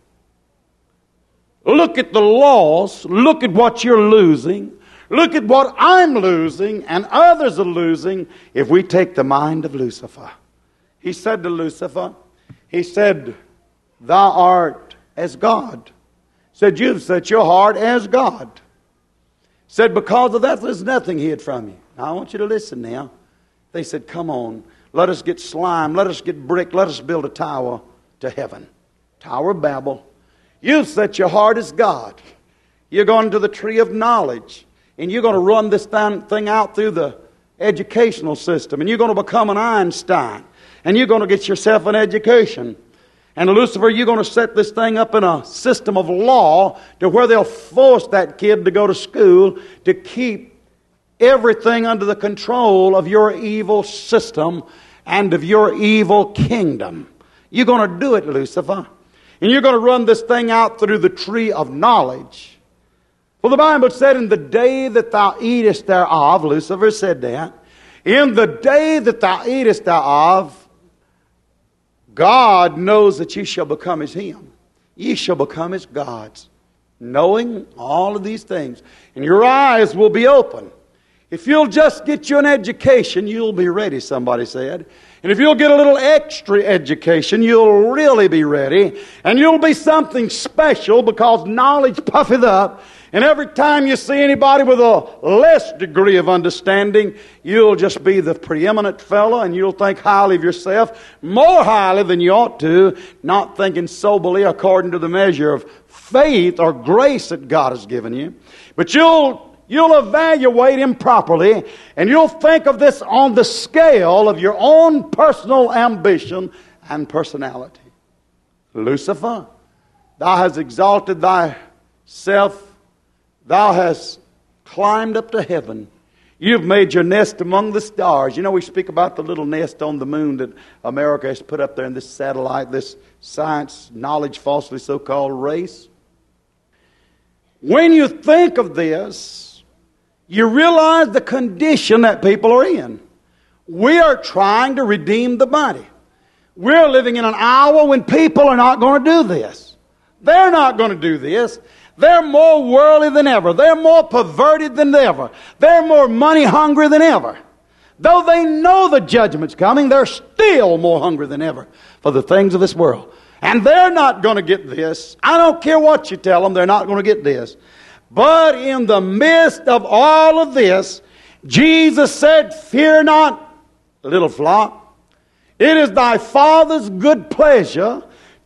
Look at the loss. Look at what you're losing. Look at what I'm losing and others are losing if we take the mind of Lucifer. He said to Lucifer, he said, thou art as God. Said, you've set your heart as God. Said, because of that, there's nothing hid from you. Now, I want you to listen now. They said, come on, let us get slime, let us get brick, let us build a tower to heaven. Tower of Babel. You've set your heart as God. You're going to the tree of knowledge, and you're going to run this thing out through the educational system, and you're going to become an Einstein. And you're going to get yourself an education. And Lucifer, you're going to set this thing up in a system of law to where they'll force that kid to go to school to keep everything under the control of your evil system and of your evil kingdom. You're going to do it, Lucifer. And you're going to run this thing out through the tree of knowledge. Well, the Bible said, in the day that thou eatest thereof, Lucifer said that, in the day that thou eatest thereof, God knows that ye shall become as Him. Ye shall become as gods. Knowing all of these things. And your eyes will be open. If you'll just get you an education, you'll be ready, somebody said. And if you'll get a little extra education, you'll really be ready. And you'll be something special because knowledge puffeth up. And every time you see anybody with a less degree of understanding, you'll just be the preeminent fellow and you'll think highly of yourself, more highly than you ought to, not thinking soberly according to the measure of faith or grace that God has given you. But you'll evaluate improperly, and you'll think of this on the scale of your own personal ambition and personality. Lucifer, thou hast exalted thyself. Thou hast climbed up to heaven. You've made your nest among the stars. You know, we speak about the little nest on the moon that America has put up there in this satellite, this science, knowledge, falsely so-called race. When you think of this, you realize the condition that people are in. We are trying to redeem the body. We're living in an hour when people are not going to do this. They're not going to do this. They're more worldly than ever. They're more perverted than ever. They're more money hungry than ever. Though they know the judgment's coming, they're still more hungry than ever for the things of this world. And they're not going to get this. I don't care what you tell them, they're not going to get this. But in the midst of all of this, Jesus said, fear not, little flock. It is thy Father's good pleasure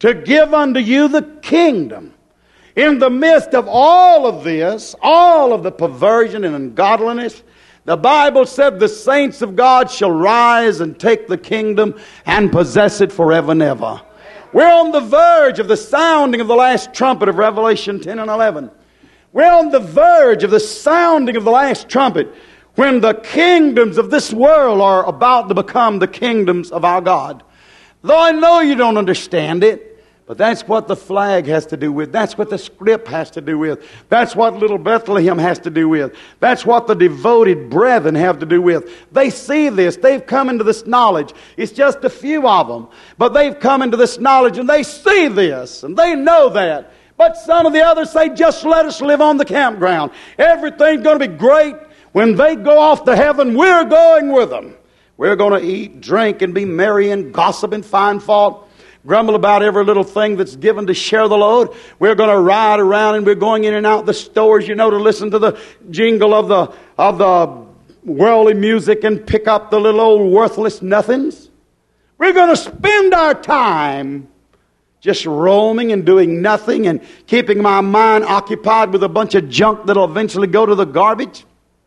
to give unto you the kingdom. In the midst of all of this, all of the perversion and ungodliness, the Bible said the saints of God shall rise and take the kingdom and possess it forever and ever. We're on the verge of the sounding of the last trumpet of Revelation 10 and 11. We're on the verge of the sounding of the last trumpet when the kingdoms of this world are about to become the kingdoms of our God. Though I know you don't understand it, but that's what the flag has to do with. That's what the script has to do with. That's what little Bethlehem has to do with. That's what the devoted brethren have to do with. They see this. They've come into this knowledge. It's just a few of them. But they've come into this knowledge and they see this and they know that. But some of the others say, just let us live on the campground. Everything's going to be great. When they go off to heaven, we're going with them. We're going to eat, drink, and be merry and gossip and find fault. Grumble about every little thing that's given to share the load. We're going to ride around and we're going in and out the stores, to listen to the jingle of the worldly music and pick up the little old worthless nothings. We're going to spend our time just roaming and doing nothing and keeping my mind occupied with a bunch of junk that'll eventually go to the garbage.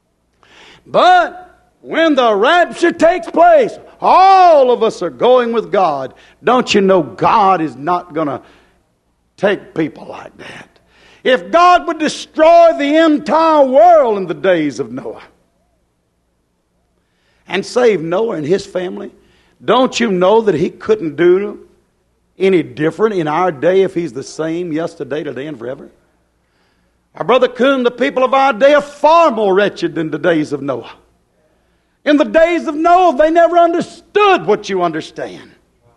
But when the rapture takes place, all of us are going with God. Don't you know God is not going to take people like that? If God would destroy the entire world in the days of Noah and save Noah and his family, don't you know that He couldn't do any different in our day if He's the same yesterday, today, and forever? Our brother Kuhn, the people of our day are far more wretched than the days of Noah. In the days of Noah, they never understood what you understand.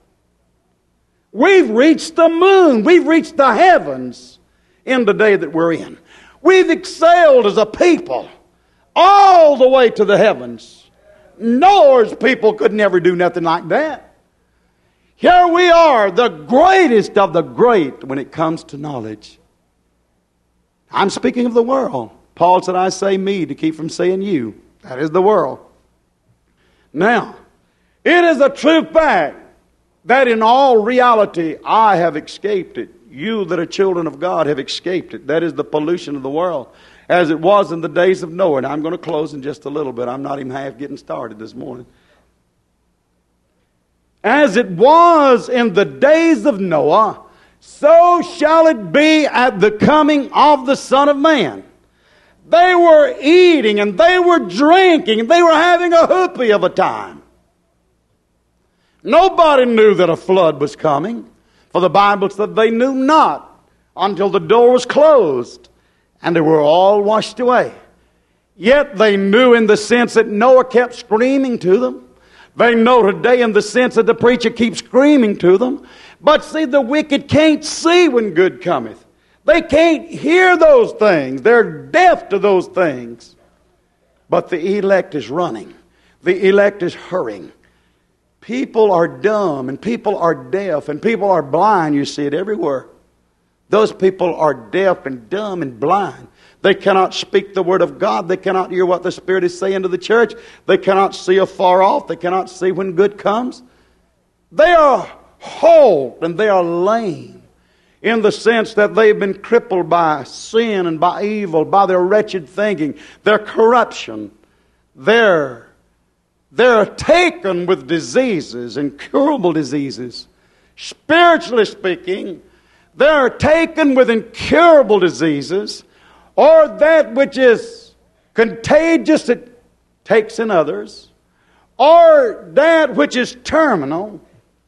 We've reached the moon. We've reached the heavens in the day that we're in. We've excelled as a people all the way to the heavens. Noah's people could never do nothing like that. Here we are, the greatest of the great when it comes to knowledge. I'm speaking of the world. Paul said, I say me to keep from saying you. That is the world. Now, it is a true fact that in all reality I have escaped it. You that are children of God have escaped it. That is the pollution of the world, as it was in the days of Noah. And I'm going to close in just a little bit. I'm not even half getting started this morning. As it was in the days of Noah, so shall it be at the coming of the Son of Man. They were eating and they were drinking and they were having a hoopy of a time. Nobody knew that a flood was coming, for the Bible said they knew not until the door was closed and they were all washed away. Yet they knew in the sense that Noah kept screaming to them. They know today in the sense that the preacher keeps screaming to them. But see, the wicked can't see when good cometh. They can't hear those things. They're deaf to those things. But the elect is running. The elect is hurrying. People are dumb and people are deaf and people are blind. You see it everywhere. Those people are deaf and dumb and blind. They cannot speak the word of God. They cannot hear what the Spirit is saying to the church. They cannot see afar off. They cannot see when good comes. They are halt and they are lame in the sense that they've been crippled by sin and by evil, by their wretched thinking, their corruption. They're taken with diseases, incurable diseases. Spiritually speaking, they're taken with incurable diseases, or that which is contagious it takes in others, or that which is terminal.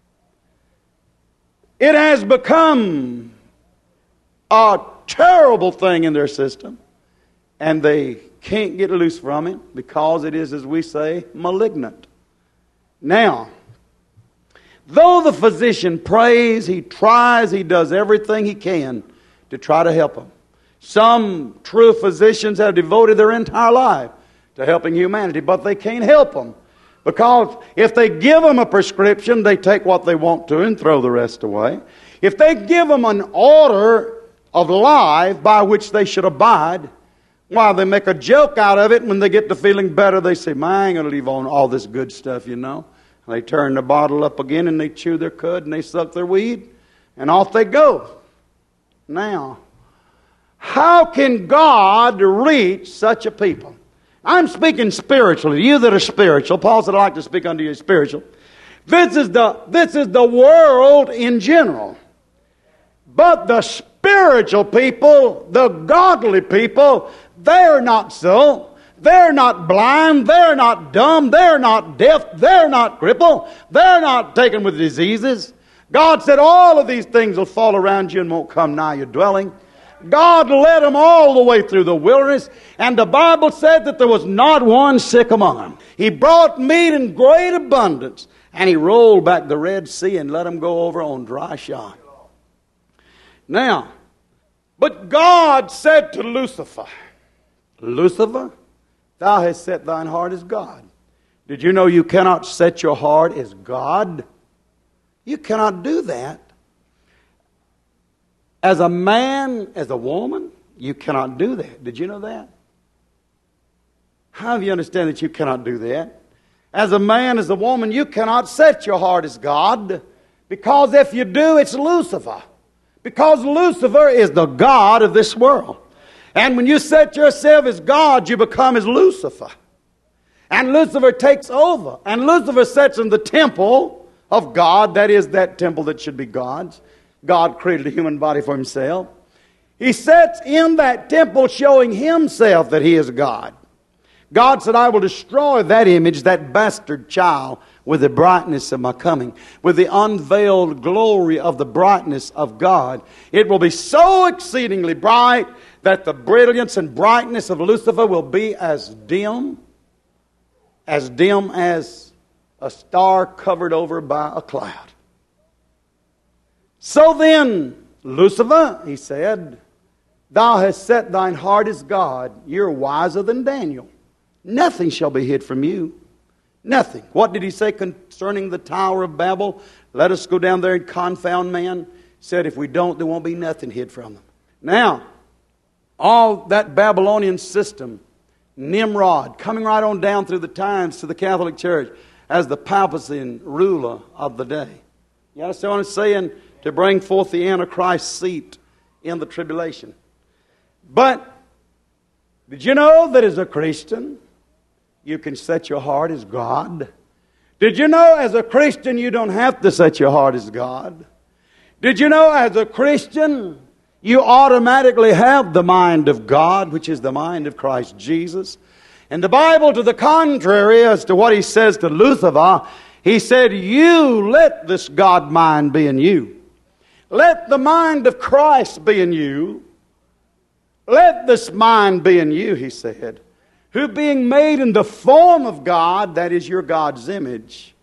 It has become a terrible thing in their system, and they can't get loose from it because it is, as we say, malignant. Now, though the physician prays, he tries, he does everything he can to try to help them. Some true physicians have devoted their entire life to helping humanity, but they can't help them. Because if they give them a prescription, they take what they want to and throw the rest away. If they give them an order of life by which they should abide, why, they make a joke out of it. When they get to feeling better, they say, I ain't going to leave on all this good stuff, And they turn the bottle up again and they chew their cud and they suck their weed. And off they go. Now, how can God reach such a people? I'm speaking spiritually. You that are spiritual, Paul said, I like to speak unto you spiritual. This is the world in general. But the spiritual people, the godly people, they're not so. They're not blind. They're not dumb. They're not deaf. They're not crippled. They're not taken with diseases. God said all of these things will fall around you and won't come nigh your dwelling. God led them all the way through the wilderness, and the Bible said that there was not one sick among them. He brought meat in great abundance, and He rolled back the Red Sea and let them go over on dry shod. Now, but God said to Lucifer, Lucifer, thou hast set thine heart as God. Did you know you cannot set your heart as God? You cannot do that. As a man, as a woman, you cannot do that. Did you know that? How do you understand that you cannot do that? As a man, as a woman, you cannot set your heart as God. Because if you do, it's Lucifer. Because Lucifer is the god of this world. And when you set yourself as God, you become as Lucifer. And Lucifer takes over. And Lucifer sits in the temple of God. That is that temple that should be God's. God created a human body for Himself. He sits in that temple showing Himself that He is God. God said, I will destroy that image, that bastard child, with the brightness of my coming, with the unveiled glory of the brightness of God. It will be so exceedingly bright that the brilliance and brightness of Lucifer will be as dim as a star covered over by a cloud. So then, Lucifer, he said, thou hast set thine heart as God. You're wiser than Daniel. Nothing shall be hid from you. Nothing. What did he say concerning the Tower of Babel? Let us go down there and confound man. He said, if we don't, there won't be nothing hid from them. Now, all that Babylonian system, Nimrod, coming right on down through the times to the Catholic Church as the papacy ruler of the day. You understand what I'm saying? To bring forth the Antichrist seat in the tribulation. But did you know that as a Christian, you can set your heart as God? Did you know as a Christian you don't have to set your heart as God? Did you know as a Christian you automatically have the mind of God, which is the mind of Christ Jesus? And the Bible, to the contrary, as to what He says to Lucifer, He said, you let this God mind be in you. Let the mind of Christ be in you. Let this mind be in you, He said, who being made in the form of God, that is your God's image,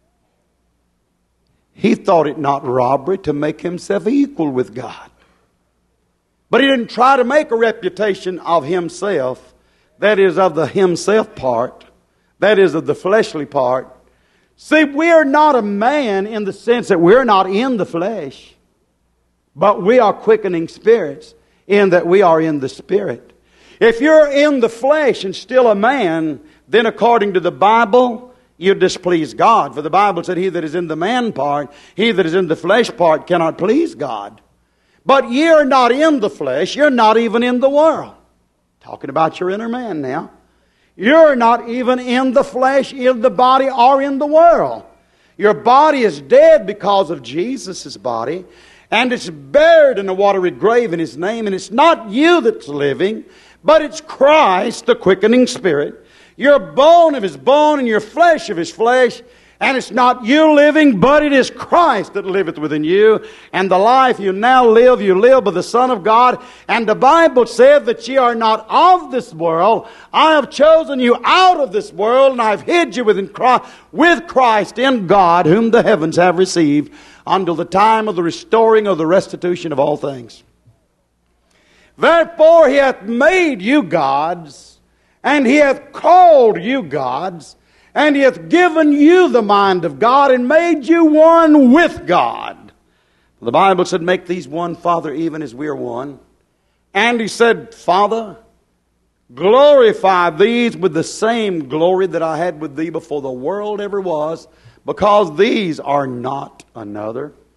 He thought it not robbery to make Himself equal with God. But He didn't try to make a reputation of Himself, that is of the Himself part, that is of the fleshly part. See, we are not a man in the sense that we're not in the flesh. But we are quickening spirits in that we are in the Spirit. If you're in the flesh and still a man, then according to the Bible, you displease God. For the Bible said, he that is in the man part, he that is in the flesh part cannot please God. But you're not in the flesh. You're not even in the world. Talking about your inner man now. You're not even in the flesh, in the body, or in the world. Your body is dead because of Jesus' body. And it's buried in a watery grave in His name. And it's not you that's living, but it's Christ, the quickening Spirit. You're bone of His bone and you're flesh of His flesh. And it's not you living, but it is Christ that liveth within you. And the life you now live, you live by the Son of God. And the Bible said that ye are not of this world. I have chosen you out of this world, and I have hid you with Christ in God, whom the heavens have received, until the time of the restoring of the restitution of all things. Therefore He hath made you gods, and He hath called you gods, and He hath given you the mind of God, and made you one with God. The Bible said, make these one, Father, even as we are one. And He said, Father, glorify these with the same glory that I had with thee before the world ever was, because these are not another.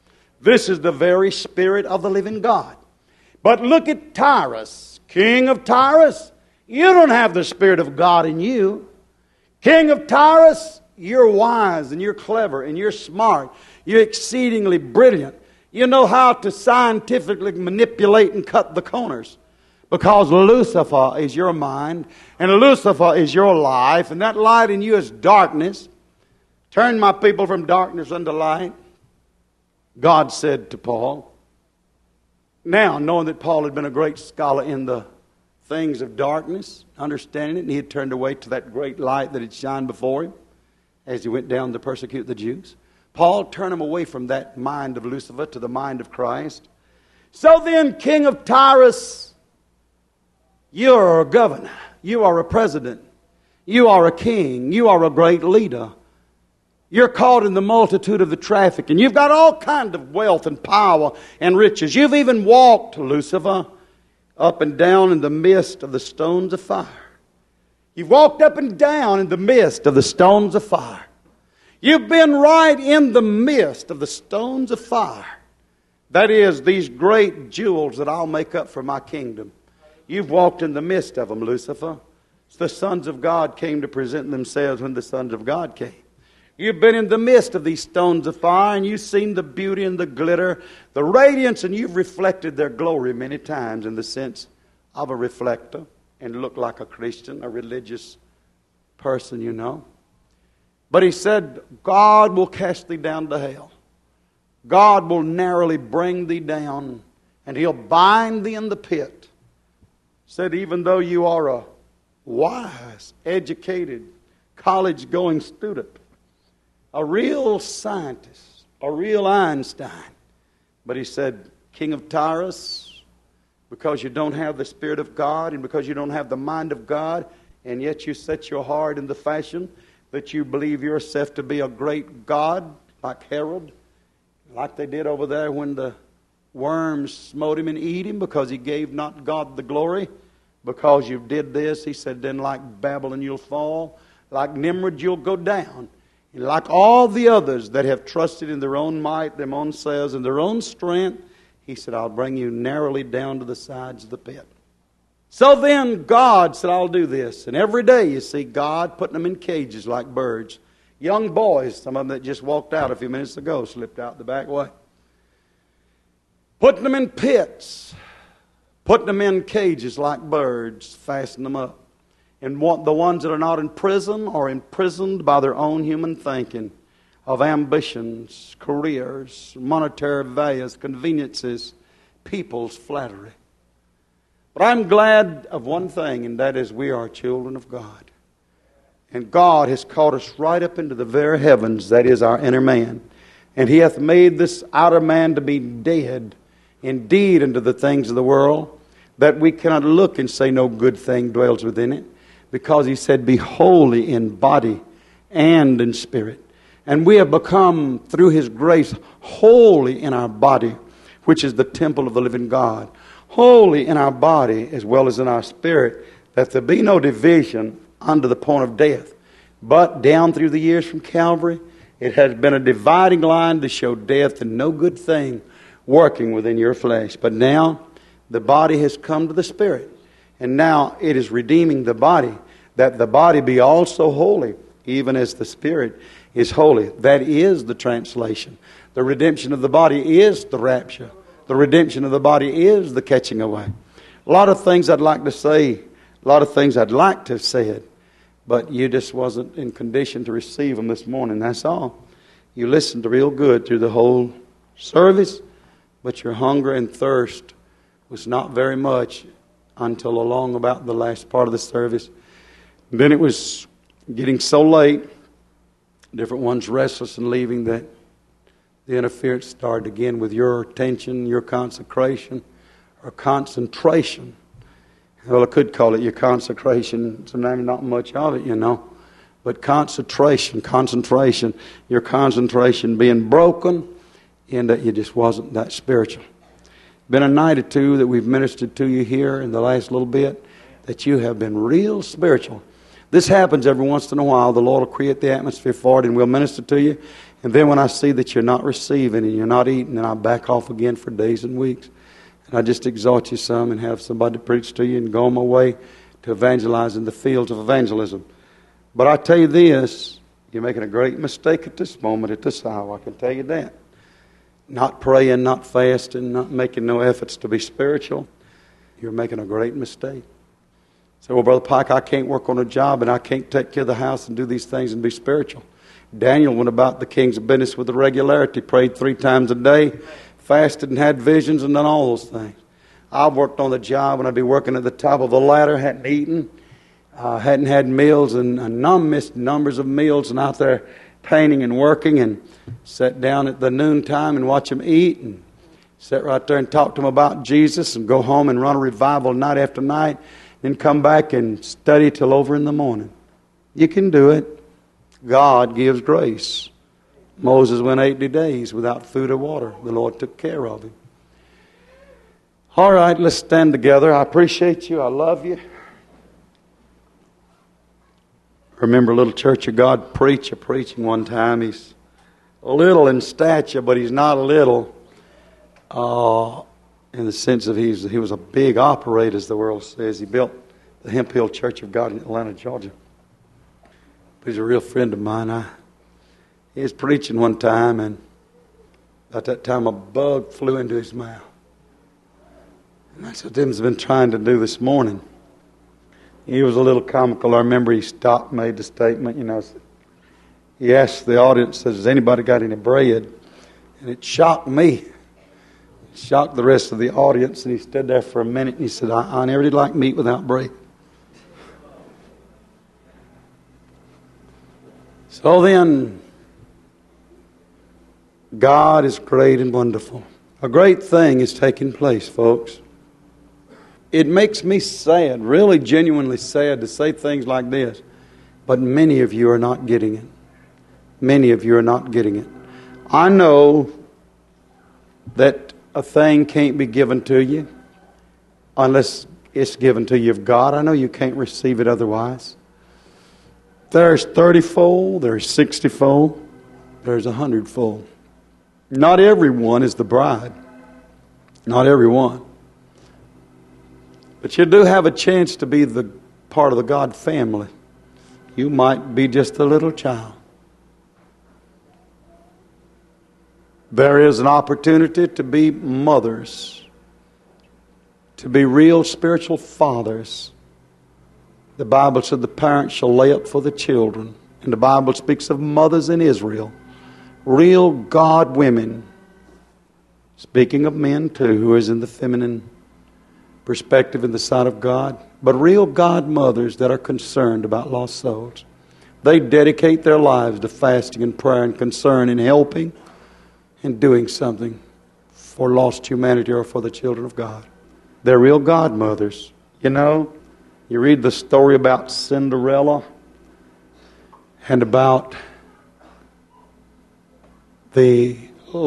This is the very Spirit of the living God. But look at Tyrus, king of Tyrus. You don't have the Spirit of God in you. King of Tyrus, you're wise and you're clever and you're smart. You're exceedingly brilliant. You know how to scientifically manipulate and cut the corners. Because Lucifer is your mind, and Lucifer is your life, and that light in you is darkness. Turn my people from darkness unto light, God said to Paul. Now, knowing that Paul had been a great scholar in the things of darkness, understanding it, and he had turned away to that great light that had shined before him as he went down to persecute the Jews, Paul turned him away from that mind of Lucifer to the mind of Christ. So then, king of Tyrus, you are a governor. You are a president. You are a king. You are a great leader. You're caught in the multitude of the traffic, and you've got all kinds of wealth and power and riches. You've even walked, Lucifer, up and down in the midst of the stones of fire. You've walked up and down in the midst of the stones of fire. You've been right in the midst of the stones of fire. That is, these great jewels that I'll make up for my kingdom. You've walked in the midst of them, Lucifer. The sons of God came to present themselves when the sons of God came. You've been in the midst of these stones of fire, and you've seen the beauty and the glitter, the radiance, and you've reflected their glory many times in the sense of a reflector and look like a Christian, a religious person, you know. But he said, God will cast thee down to hell. God will narrowly bring thee down, and he'll bind thee in the pit. Said, even though you are a wise, educated, college-going student, a real scientist, a real Einstein. But he said, king of Tyrus, because you don't have the Spirit of God and because you don't have the mind of God, and yet you set your heart in the fashion that you believe yourself to be a great God, like Herod, like they did over there when the worms smote him and eat him because he gave not God the glory. Because you did this, he said, then like Babylon you'll fall, like Nimrod you'll go down. And like all the others that have trusted in their own might, their own selves, and their own strength, he said, I'll bring you narrowly down to the sides of the pit. So then God said, I'll do this. And every day you see God putting them in cages like birds. Young boys, some of them that just walked out a few minutes ago, slipped out the back way. Putting them in pits. Putting them in cages like birds, fasten them up. And the ones that are not in prison are imprisoned by their own human thinking of ambitions, careers, monetary values, conveniences, people's flattery. But I'm glad of one thing, and that is we are children of God. And God has called us right up into the very heavens, that is our inner man. And He hath made this outer man to be dead indeed unto the things of the world, that we cannot look and say no good thing dwells within it. Because He said, be holy in body and in spirit. And we have become, through His grace, holy in our body, which is the temple of the living God. Holy in our body as well as in our spirit, that there be no division unto the point of death. But down through the years from Calvary, it has been a dividing line to show death and no good thing working within your flesh. But now the body has come to the Spirit. And now it is redeeming the body, that the body be also holy, even as the Spirit is holy. That is the translation. The redemption of the body is the rapture. The redemption of the body is the catching away. A lot of things I'd like to say, a lot of things I'd like to have said, but you just wasn't in condition to receive them this morning. That's all. You listened real good through the whole service, but your hunger and thirst was not very much until along about the last part of the service. And then it was getting so late, different ones restless and leaving, that the interference started again with your attention, your consecration, or concentration. Well, I could call it your consecration. Sometimes not much of it, you know. But concentration, your concentration being broken, and that you just wasn't that spiritual. Been a night or two that we've ministered to you here in the last little bit, that you have been real spiritual. This happens every once in a while. The Lord will create the atmosphere for it, and we'll minister to you. And then when I see that you're not receiving and you're not eating, then I back off again for days and weeks. And I just exhort you some and have somebody preach to you and go on my way to evangelize in the fields of evangelism. But I tell you this, you're making a great mistake at this moment, at this hour, I can tell you that. Not praying, not fasting, not making no efforts to be spiritual. You're making a great mistake. Say, well, Brother Pike, I can't work on a job and I can't take care of the house and do these things and be spiritual. Daniel went about the king's business with regularity, prayed 3 times a day, fasted and had visions and done all those things. I worked on the job and I'd be working at the top of the ladder, hadn't eaten, hadn't had meals and missed numbers of meals, and out there painting and working, and sat down at the noontime and watch them eat, and sit right there and talk to them about Jesus, and go home and run a revival night after night, then come back and study till over in the morning. You can do it. God gives grace. Moses went 80 days without food or water. The Lord took care of him. All right, let's stand together. I appreciate you. I love you. I remember a little Church of God preacher preaching one time. He's a little in stature, but he's not a little in the sense of he was a big operator, as the world says. He built the Hemp Hill Church of God in Atlanta, Georgia. But he's a real friend of mine. He was preaching one time, and about that time a bug flew into his mouth. And that's what Tim's been trying to do this morning. He was a little comical. I remember he stopped, made the statement, he asked the audience, says, has anybody got any bread? And it shocked me. It shocked the rest of the audience, and he stood there for a minute, and he said, I never did like meat without bread. So then, God is great and wonderful. A great thing is taking place, folks. It makes me sad, really genuinely sad, to say things like this. But many of you are not getting it. Many of you are not getting it. I know that a thing can't be given to you unless it's given to you of God. I know you can't receive it otherwise. There's 30-fold, there's 60-fold, there's 100-fold. Not everyone is the bride. Not everyone. But you do have a chance to be the part of the God family. You might be just a little child. There is an opportunity to be mothers, to be real spiritual fathers. The Bible said the parents shall lay up for the children. And the Bible speaks of mothers in Israel. Real God women. Speaking of men too, who is in the feminine perspective in the sight of God. But real God mothers that are concerned about lost souls. They dedicate their lives to fasting and prayer and concern and helping and doing something for lost humanity or for the children of God. They're real God mothers. You read the story about Cinderella and about the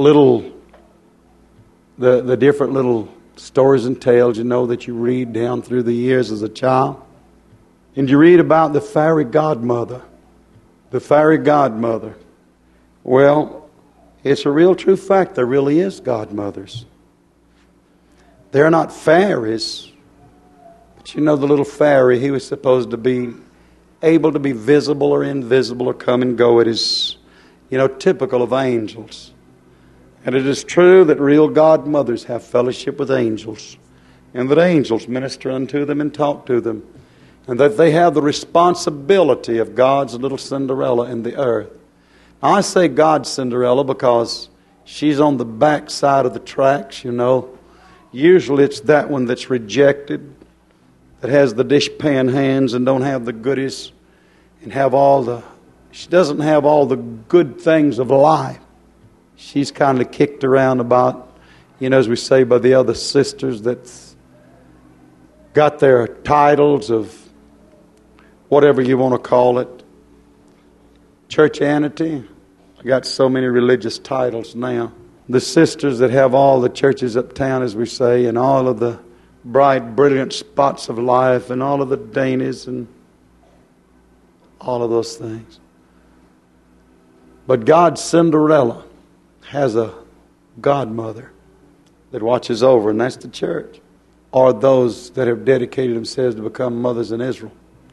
different little stories and tales, that you read down through the years as a child. And you read about the fairy godmother. The fairy godmother. Well, it's a real true fact. There really is godmothers. They're not fairies. But the little fairy, he was supposed to be able to be visible or invisible or come and go. It is, typical of angels. And it is true that real godmothers have fellowship with angels, and that angels minister unto them and talk to them, and that they have the responsibility of God's little Cinderella in the earth. Now, I say God's Cinderella because she's on the back side of the tracks, Usually it's that one that's rejected, that has the dishpan hands and don't have the goodies, and she doesn't have all the good things of life. She's kind of kicked around about, as we say by the other sisters that's got their titles of whatever you want to call it. Churchianity. I got so many religious titles now. The sisters that have all the churches uptown, as we say, and all of the bright, brilliant spots of life, and all of the Danes and all of those things. But God's Cinderella has a godmother that watches over, and that's the church, or those that have dedicated themselves to become mothers in Israel.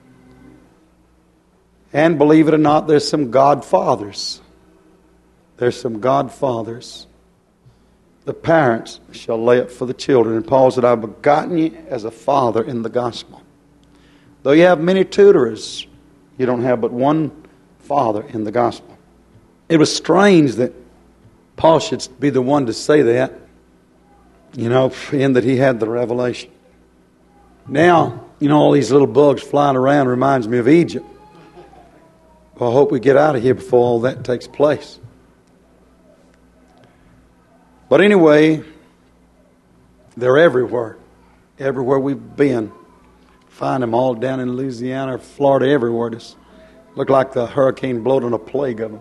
And believe it or not, there's some godfathers. There's some godfathers. The parents shall lay up for the children. And Paul said, I've begotten you as a father in the gospel. Though you have many tutors, you don't have but one father in the gospel. It was strange that Paul should be the one to say that, in that he had the revelation. Now, all these little bugs flying around reminds me of Egypt. Well, I hope we get out of here before all that takes place. But anyway, they're everywhere. Everywhere we've been. Find them all down in Louisiana or Florida, everywhere. Just look like the hurricane blowed on a plague of them.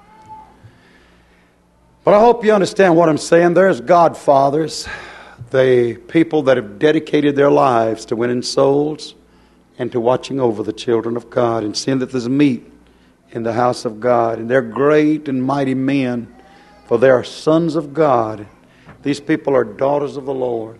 But I hope you understand what I'm saying. There's godfathers, the people that have dedicated their lives to winning souls and to watching over the children of God and seeing that there's meat in the house of God. And they're great and mighty men, for they are sons of God. These people are daughters of the Lord.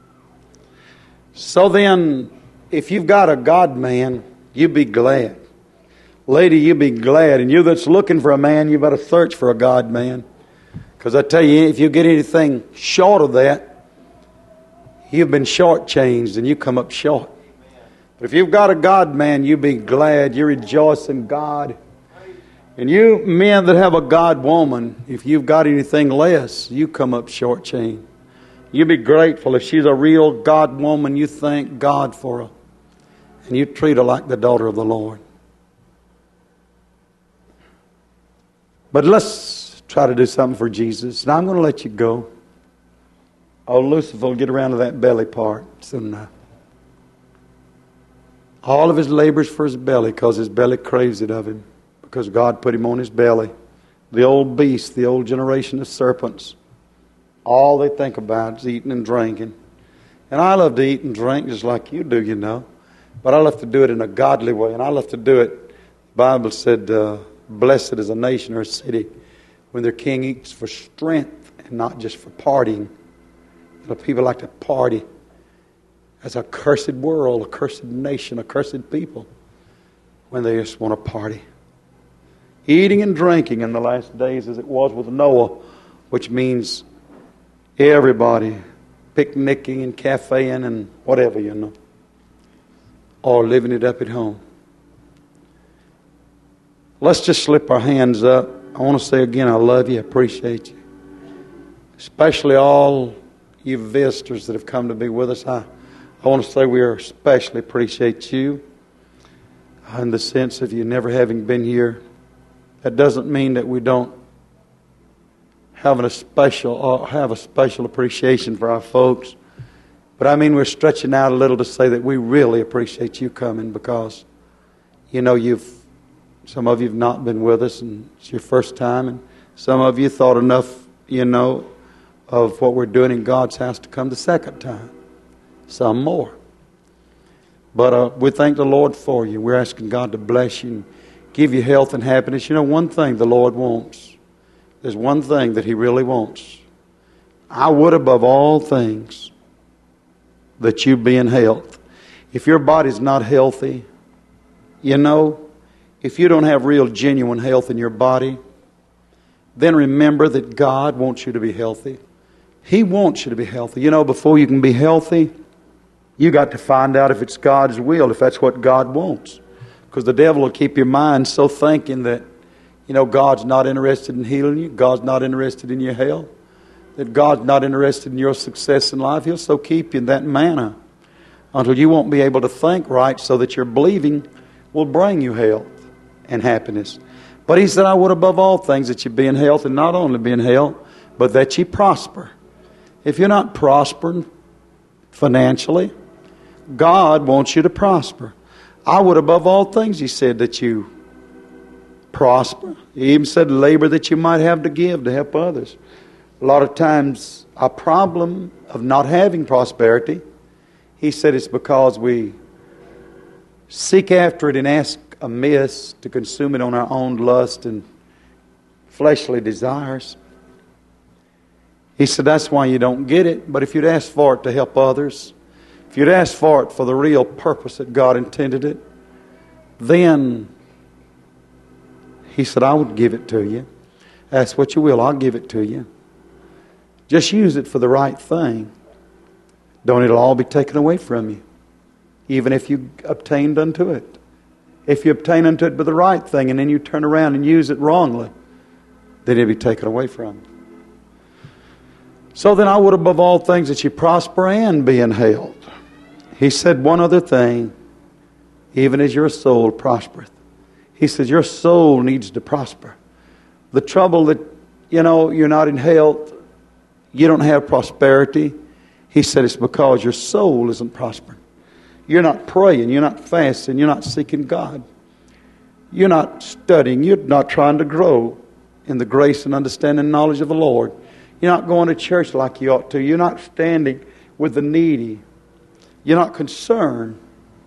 So then, if you've got a God man, you be glad. Lady, you be glad. And you that's looking for a man, you better search for a God man. Because I tell you, if you get anything short of that, you've been shortchanged and you come up short. But if you've got a God man, you be glad. You rejoice in God. And you men that have a God woman, if you've got anything less, you come up shortchanged. You be grateful. If she's a real God woman, you thank God for her. And you treat her like the daughter of the Lord. But let's try to do something for Jesus. Now I'm going to let you go. Oh, Lucifer will get around to that belly part soon enough. All of his labors for his belly, because his belly craves it of him. Because God put him on his belly. The old beast, the old generation of serpents, all they think about is eating and drinking. And I love to eat and drink just like you do, But I love to do it in a godly way. And I love to do it, the Bible said, blessed is a nation or a city when their king eats for strength and not just for partying. People like to party. That's a cursed world, a cursed nation, a cursed people when they just want to party. Eating and drinking in the last days as it was with Noah, which means everybody picnicking and cafeing and whatever, or living it up at home. Let's just slip our hands up. I want to say again, I love you, I appreciate you. Especially all you visitors that have come to be with us. I want to say we especially appreciate you in the sense of you never having been here. That doesn't mean that we don't have a special appreciation for our folks. But I mean we're stretching out a little to say that we really appreciate you coming because, some of you have not been with us and it's your first time. And some of you thought enough, of what we're doing in God's house to come the second time. Some more. But we thank the Lord for you. We're asking God to bless you and give you health and happiness. One thing the Lord wants. There's one thing that He really wants. I would above all things that you be in health. If your body's not healthy, if you don't have real genuine health in your body, then remember that God wants you to be healthy. He wants you to be healthy. Before you can be healthy, you got to find out if it's God's will, if that's what God wants. Because the devil will keep your mind so thinking that, God's not interested in healing you. God's not interested in your health. That God's not interested in your success in life. He'll so keep you in that manner until you won't be able to think right so that your believing will bring you health and happiness. But He said, I would above all things that you be in health, and not only be in health, but that you prosper. If you're not prospering financially, God wants you to prosper. I would above all things, He said, that you prosper. He even said labor that you might have to give to help others. A lot of times, our problem of not having prosperity, He said it's because we seek after it and ask amiss to consume it on our own lust and fleshly desires. He said, that's why you don't get it. But if you'd ask for it to help others, if you'd ask for it for the real purpose that God intended it, then He said, I would give it to you. Ask what you will, I'll give it to you. Just use it for the right thing. Don't it'll all be taken away from you, even if you obtained unto it. If you obtain unto it by the right thing and then you turn around and use it wrongly, then it'll be taken away from you. So then I would above all things that you prosper and be in health. He said one other thing, even as your soul prospereth. He says your soul needs to prosper. The trouble that, you're not in health, you don't have prosperity. He said it's because your soul isn't prospering. You're not praying, you're not fasting, you're not seeking God. You're not studying, you're not trying to grow in the grace and understanding and knowledge of the Lord. You're not going to church like you ought to. You're not standing with the needy. You're not concerned.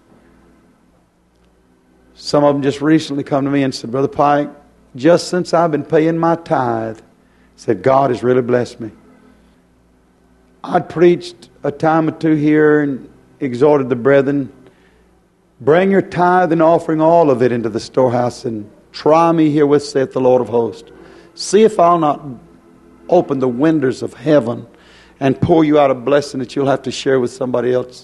Some of them just recently come to me and said, Brother Pike, just since I've been paying my tithe, said God has really blessed me. I'd preached a time or two here and exhorted the brethren, bring your tithe and offering all of it into the storehouse and try me herewith, saith the Lord of hosts. See if I'll not open the windows of heaven and pour you out a blessing that you'll have to share with somebody else.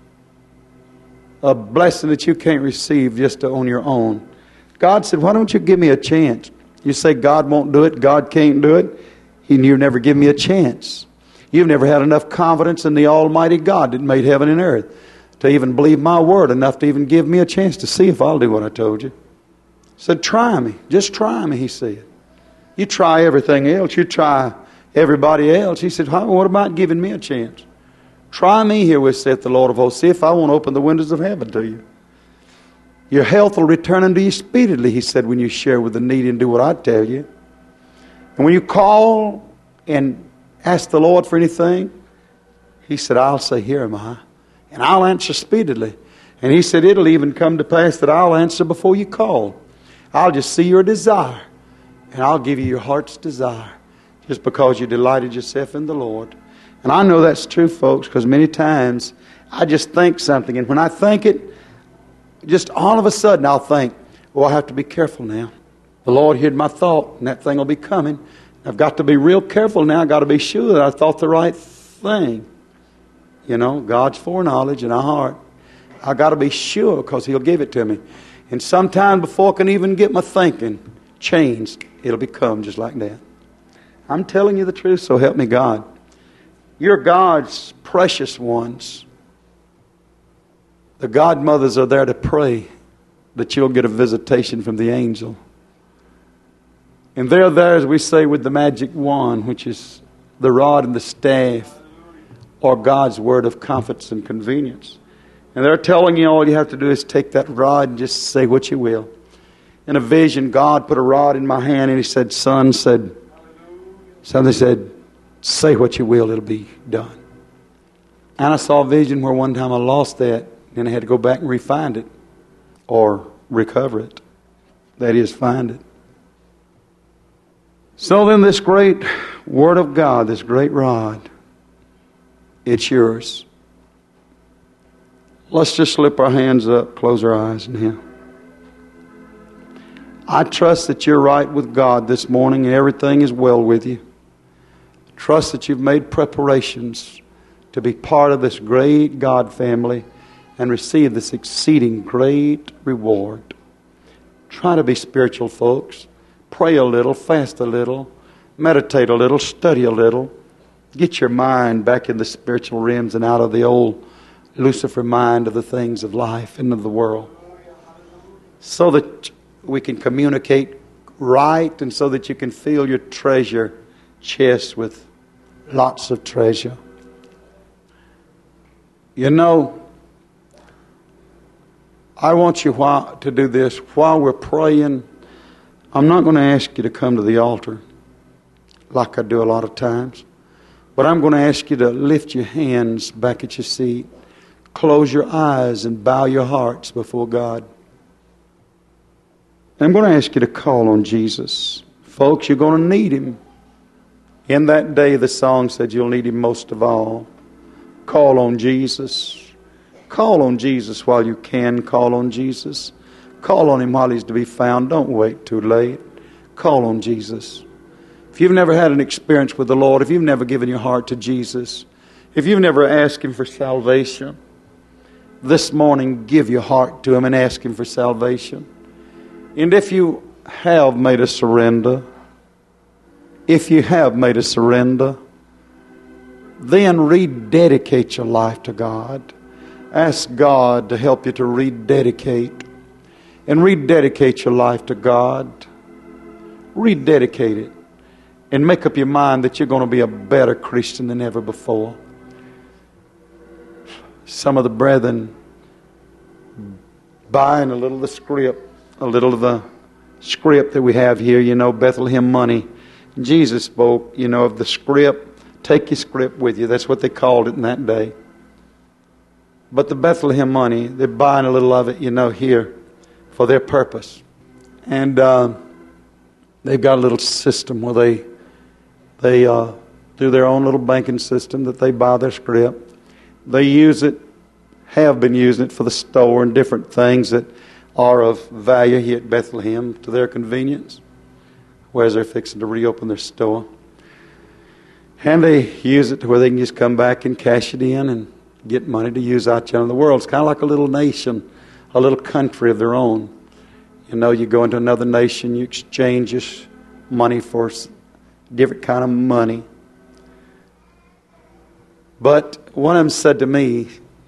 A blessing that you can't receive just on your own. God said, why don't you give me a chance? You say God won't do it, God can't do it. You never give me a chance. You've never had enough confidence in the Almighty God that made heaven and earth to even believe my word enough to even give me a chance to see if I'll do what I told you. He said, try me. Just try me, he said. You try everything else. You try everybody else. He said, what about giving me a chance? Try me herewith, saith the Lord of hosts. See if I won't open the windows of heaven to you. Your health will return unto you speedily, he said, when you share with the needy and do what I tell you. And when you call and ask the Lord for anything, he said, I'll say, here am I. And I'll answer speedily. And he said, it'll even come to pass that I'll answer before you call. I'll just see your desire. And I'll give you your heart's desire. Just because you delighted yourself in the Lord. And I know that's true, folks, because many times I just think something. And when I think it, just all of a sudden I'll think, I have to be careful now. The Lord heard my thought, and that thing will be coming. I've got to be real careful now. I've got to be sure that I thought the right thing. God's foreknowledge in our heart. I've got to be sure because He'll give it to me. And sometime before I can even get my thinking changed, it'll become just like that. I'm telling you the truth, so help me God. You're God's precious ones. The godmothers are there to pray that you'll get a visitation from the angel. And they're there, as we say, with the magic wand, which is the rod and the staff, or God's word of comfort and convenience. And they're telling you all you have to do is take that rod and just say what you will. In a vision, God put a rod in my hand and He said, Son said, say what you will, it'll be done. And I saw a vision where one time I lost that, and I had to go back and re-find it, or recover it. That is, find it. So then this great Word of God, this great rod, it's yours. Let's just slip our hands up, close our eyes now. I trust that you're right with God this morning and everything is well with you. Trust that you've made preparations to be part of this great God family and receive this exceeding great reward. Try to be spiritual, folks. Pray a little, fast a little, meditate a little, study a little. Get your mind back in the spiritual realms and out of the old Lucifer mind of the things of life and of the world. So that we can communicate right and so that you can fill your treasure chest with lots of treasure. I want you to do this while we're praying. I'm not going to ask you to come to the altar like I do a lot of times. But I'm going to ask you to lift your hands back at your seat. Close your eyes and bow your hearts before God. I'm going to ask you to call on Jesus Folks, you're going to need Him. In that day, the song said you'll need Him most of all. Call on Jesus. Call on Jesus while you can. Call on Jesus. Call on Him while He's to be found. Don't wait too late. Call on Jesus. If you've never had an experience with the Lord, if you've never given your heart to Jesus, if you've never asked Him for salvation, this morning give your heart to Him and ask Him for salvation. And if you have made a surrender, then rededicate your life to God. Ask God to help you to rededicate. And rededicate your life to God. Rededicate it. And make up your mind that you're going to be a better Christian than ever before. Some of the brethren buying a little of the script, that we have here, Bethlehem money. Jesus spoke, of the script. Take your script with you. That's what they called it in that day. But the Bethlehem money, they're buying a little of it, here for their purpose. And they've got a little system where they do their own little banking system that they buy their script. They use it, have been using it for the store and different things that are of value here at Bethlehem to their convenience, whereas they're fixing to reopen their store. And they use it to where they can just come back and cash it in and get money to use out there in the world. It's kind of like a little nation, a little country of their own. You go into another nation, you exchange your money for different kind of money. But one of them said to me,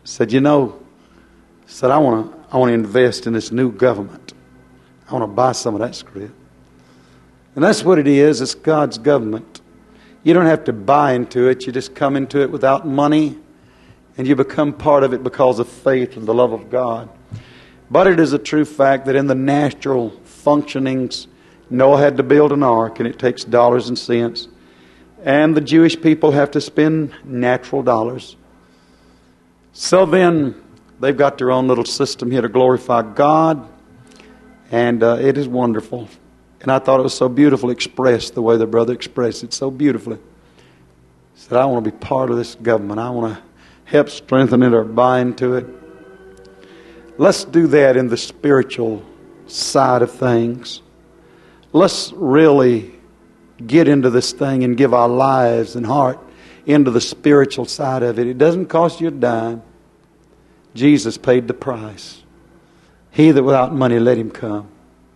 I want to invest in this new government. I want to buy some of that script. And that's what it is. It's God's government. You don't have to buy into it. You just come into it without money, and you become part of it because of faith and the love of God. But it is a true fact that in the natural functionings, Noah had to build an ark, and it takes dollars and cents. And the Jewish people have to spend natural dollars. So then, they've got their own little system here to glorify God, and it is wonderful. And I thought it was so beautifully expressed, the way the brother expressed it so beautifully. He said, I want to be part of this government. I want to help strengthen it or buy into it. Let's do that in the spiritual side of things. Let's really get into this thing and give our lives and heart into the spiritual side of it. It doesn't cost you a dime. Jesus paid the price. He that without money, let him come.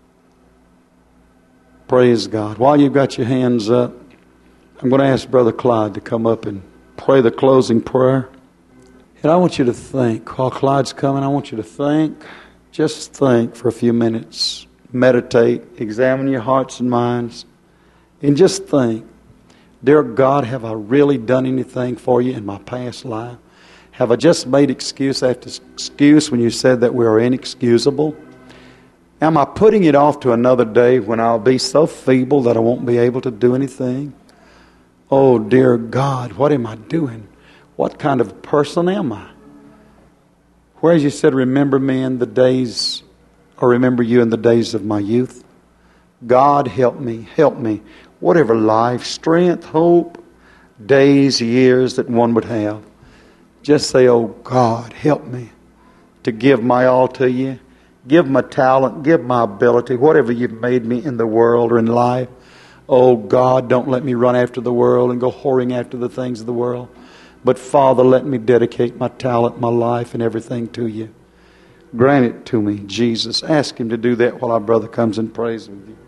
Praise God. While you've got your hands up, I'm going to ask Brother Clyde to come up and pray the closing prayer. And I want you to think, while Clyde's coming, I want you to think, just think for a few minutes. Meditate, examine your hearts and minds, and just think, dear God, have I really done anything for you in my past life? Have I just made excuse after excuse when you said that we are inexcusable? Am I putting it off to another day when I'll be so feeble that I won't be able to do anything? Oh, dear God, what am I doing? What kind of person am I? Whereas you said, remember me in the days, or remember you in the days of my youth. God, help me. Whatever life, strength, hope, days, years that one would have. Just say, oh God, help me to give my all to you. Give my talent, give my ability, whatever you've made me in the world or in life. Oh God, don't let me run after the world and go whoring after the things of the world. But Father, let me dedicate my talent, my life, and everything to you. Grant it to me, Jesus. Ask him to do that while our brother comes and prays with you.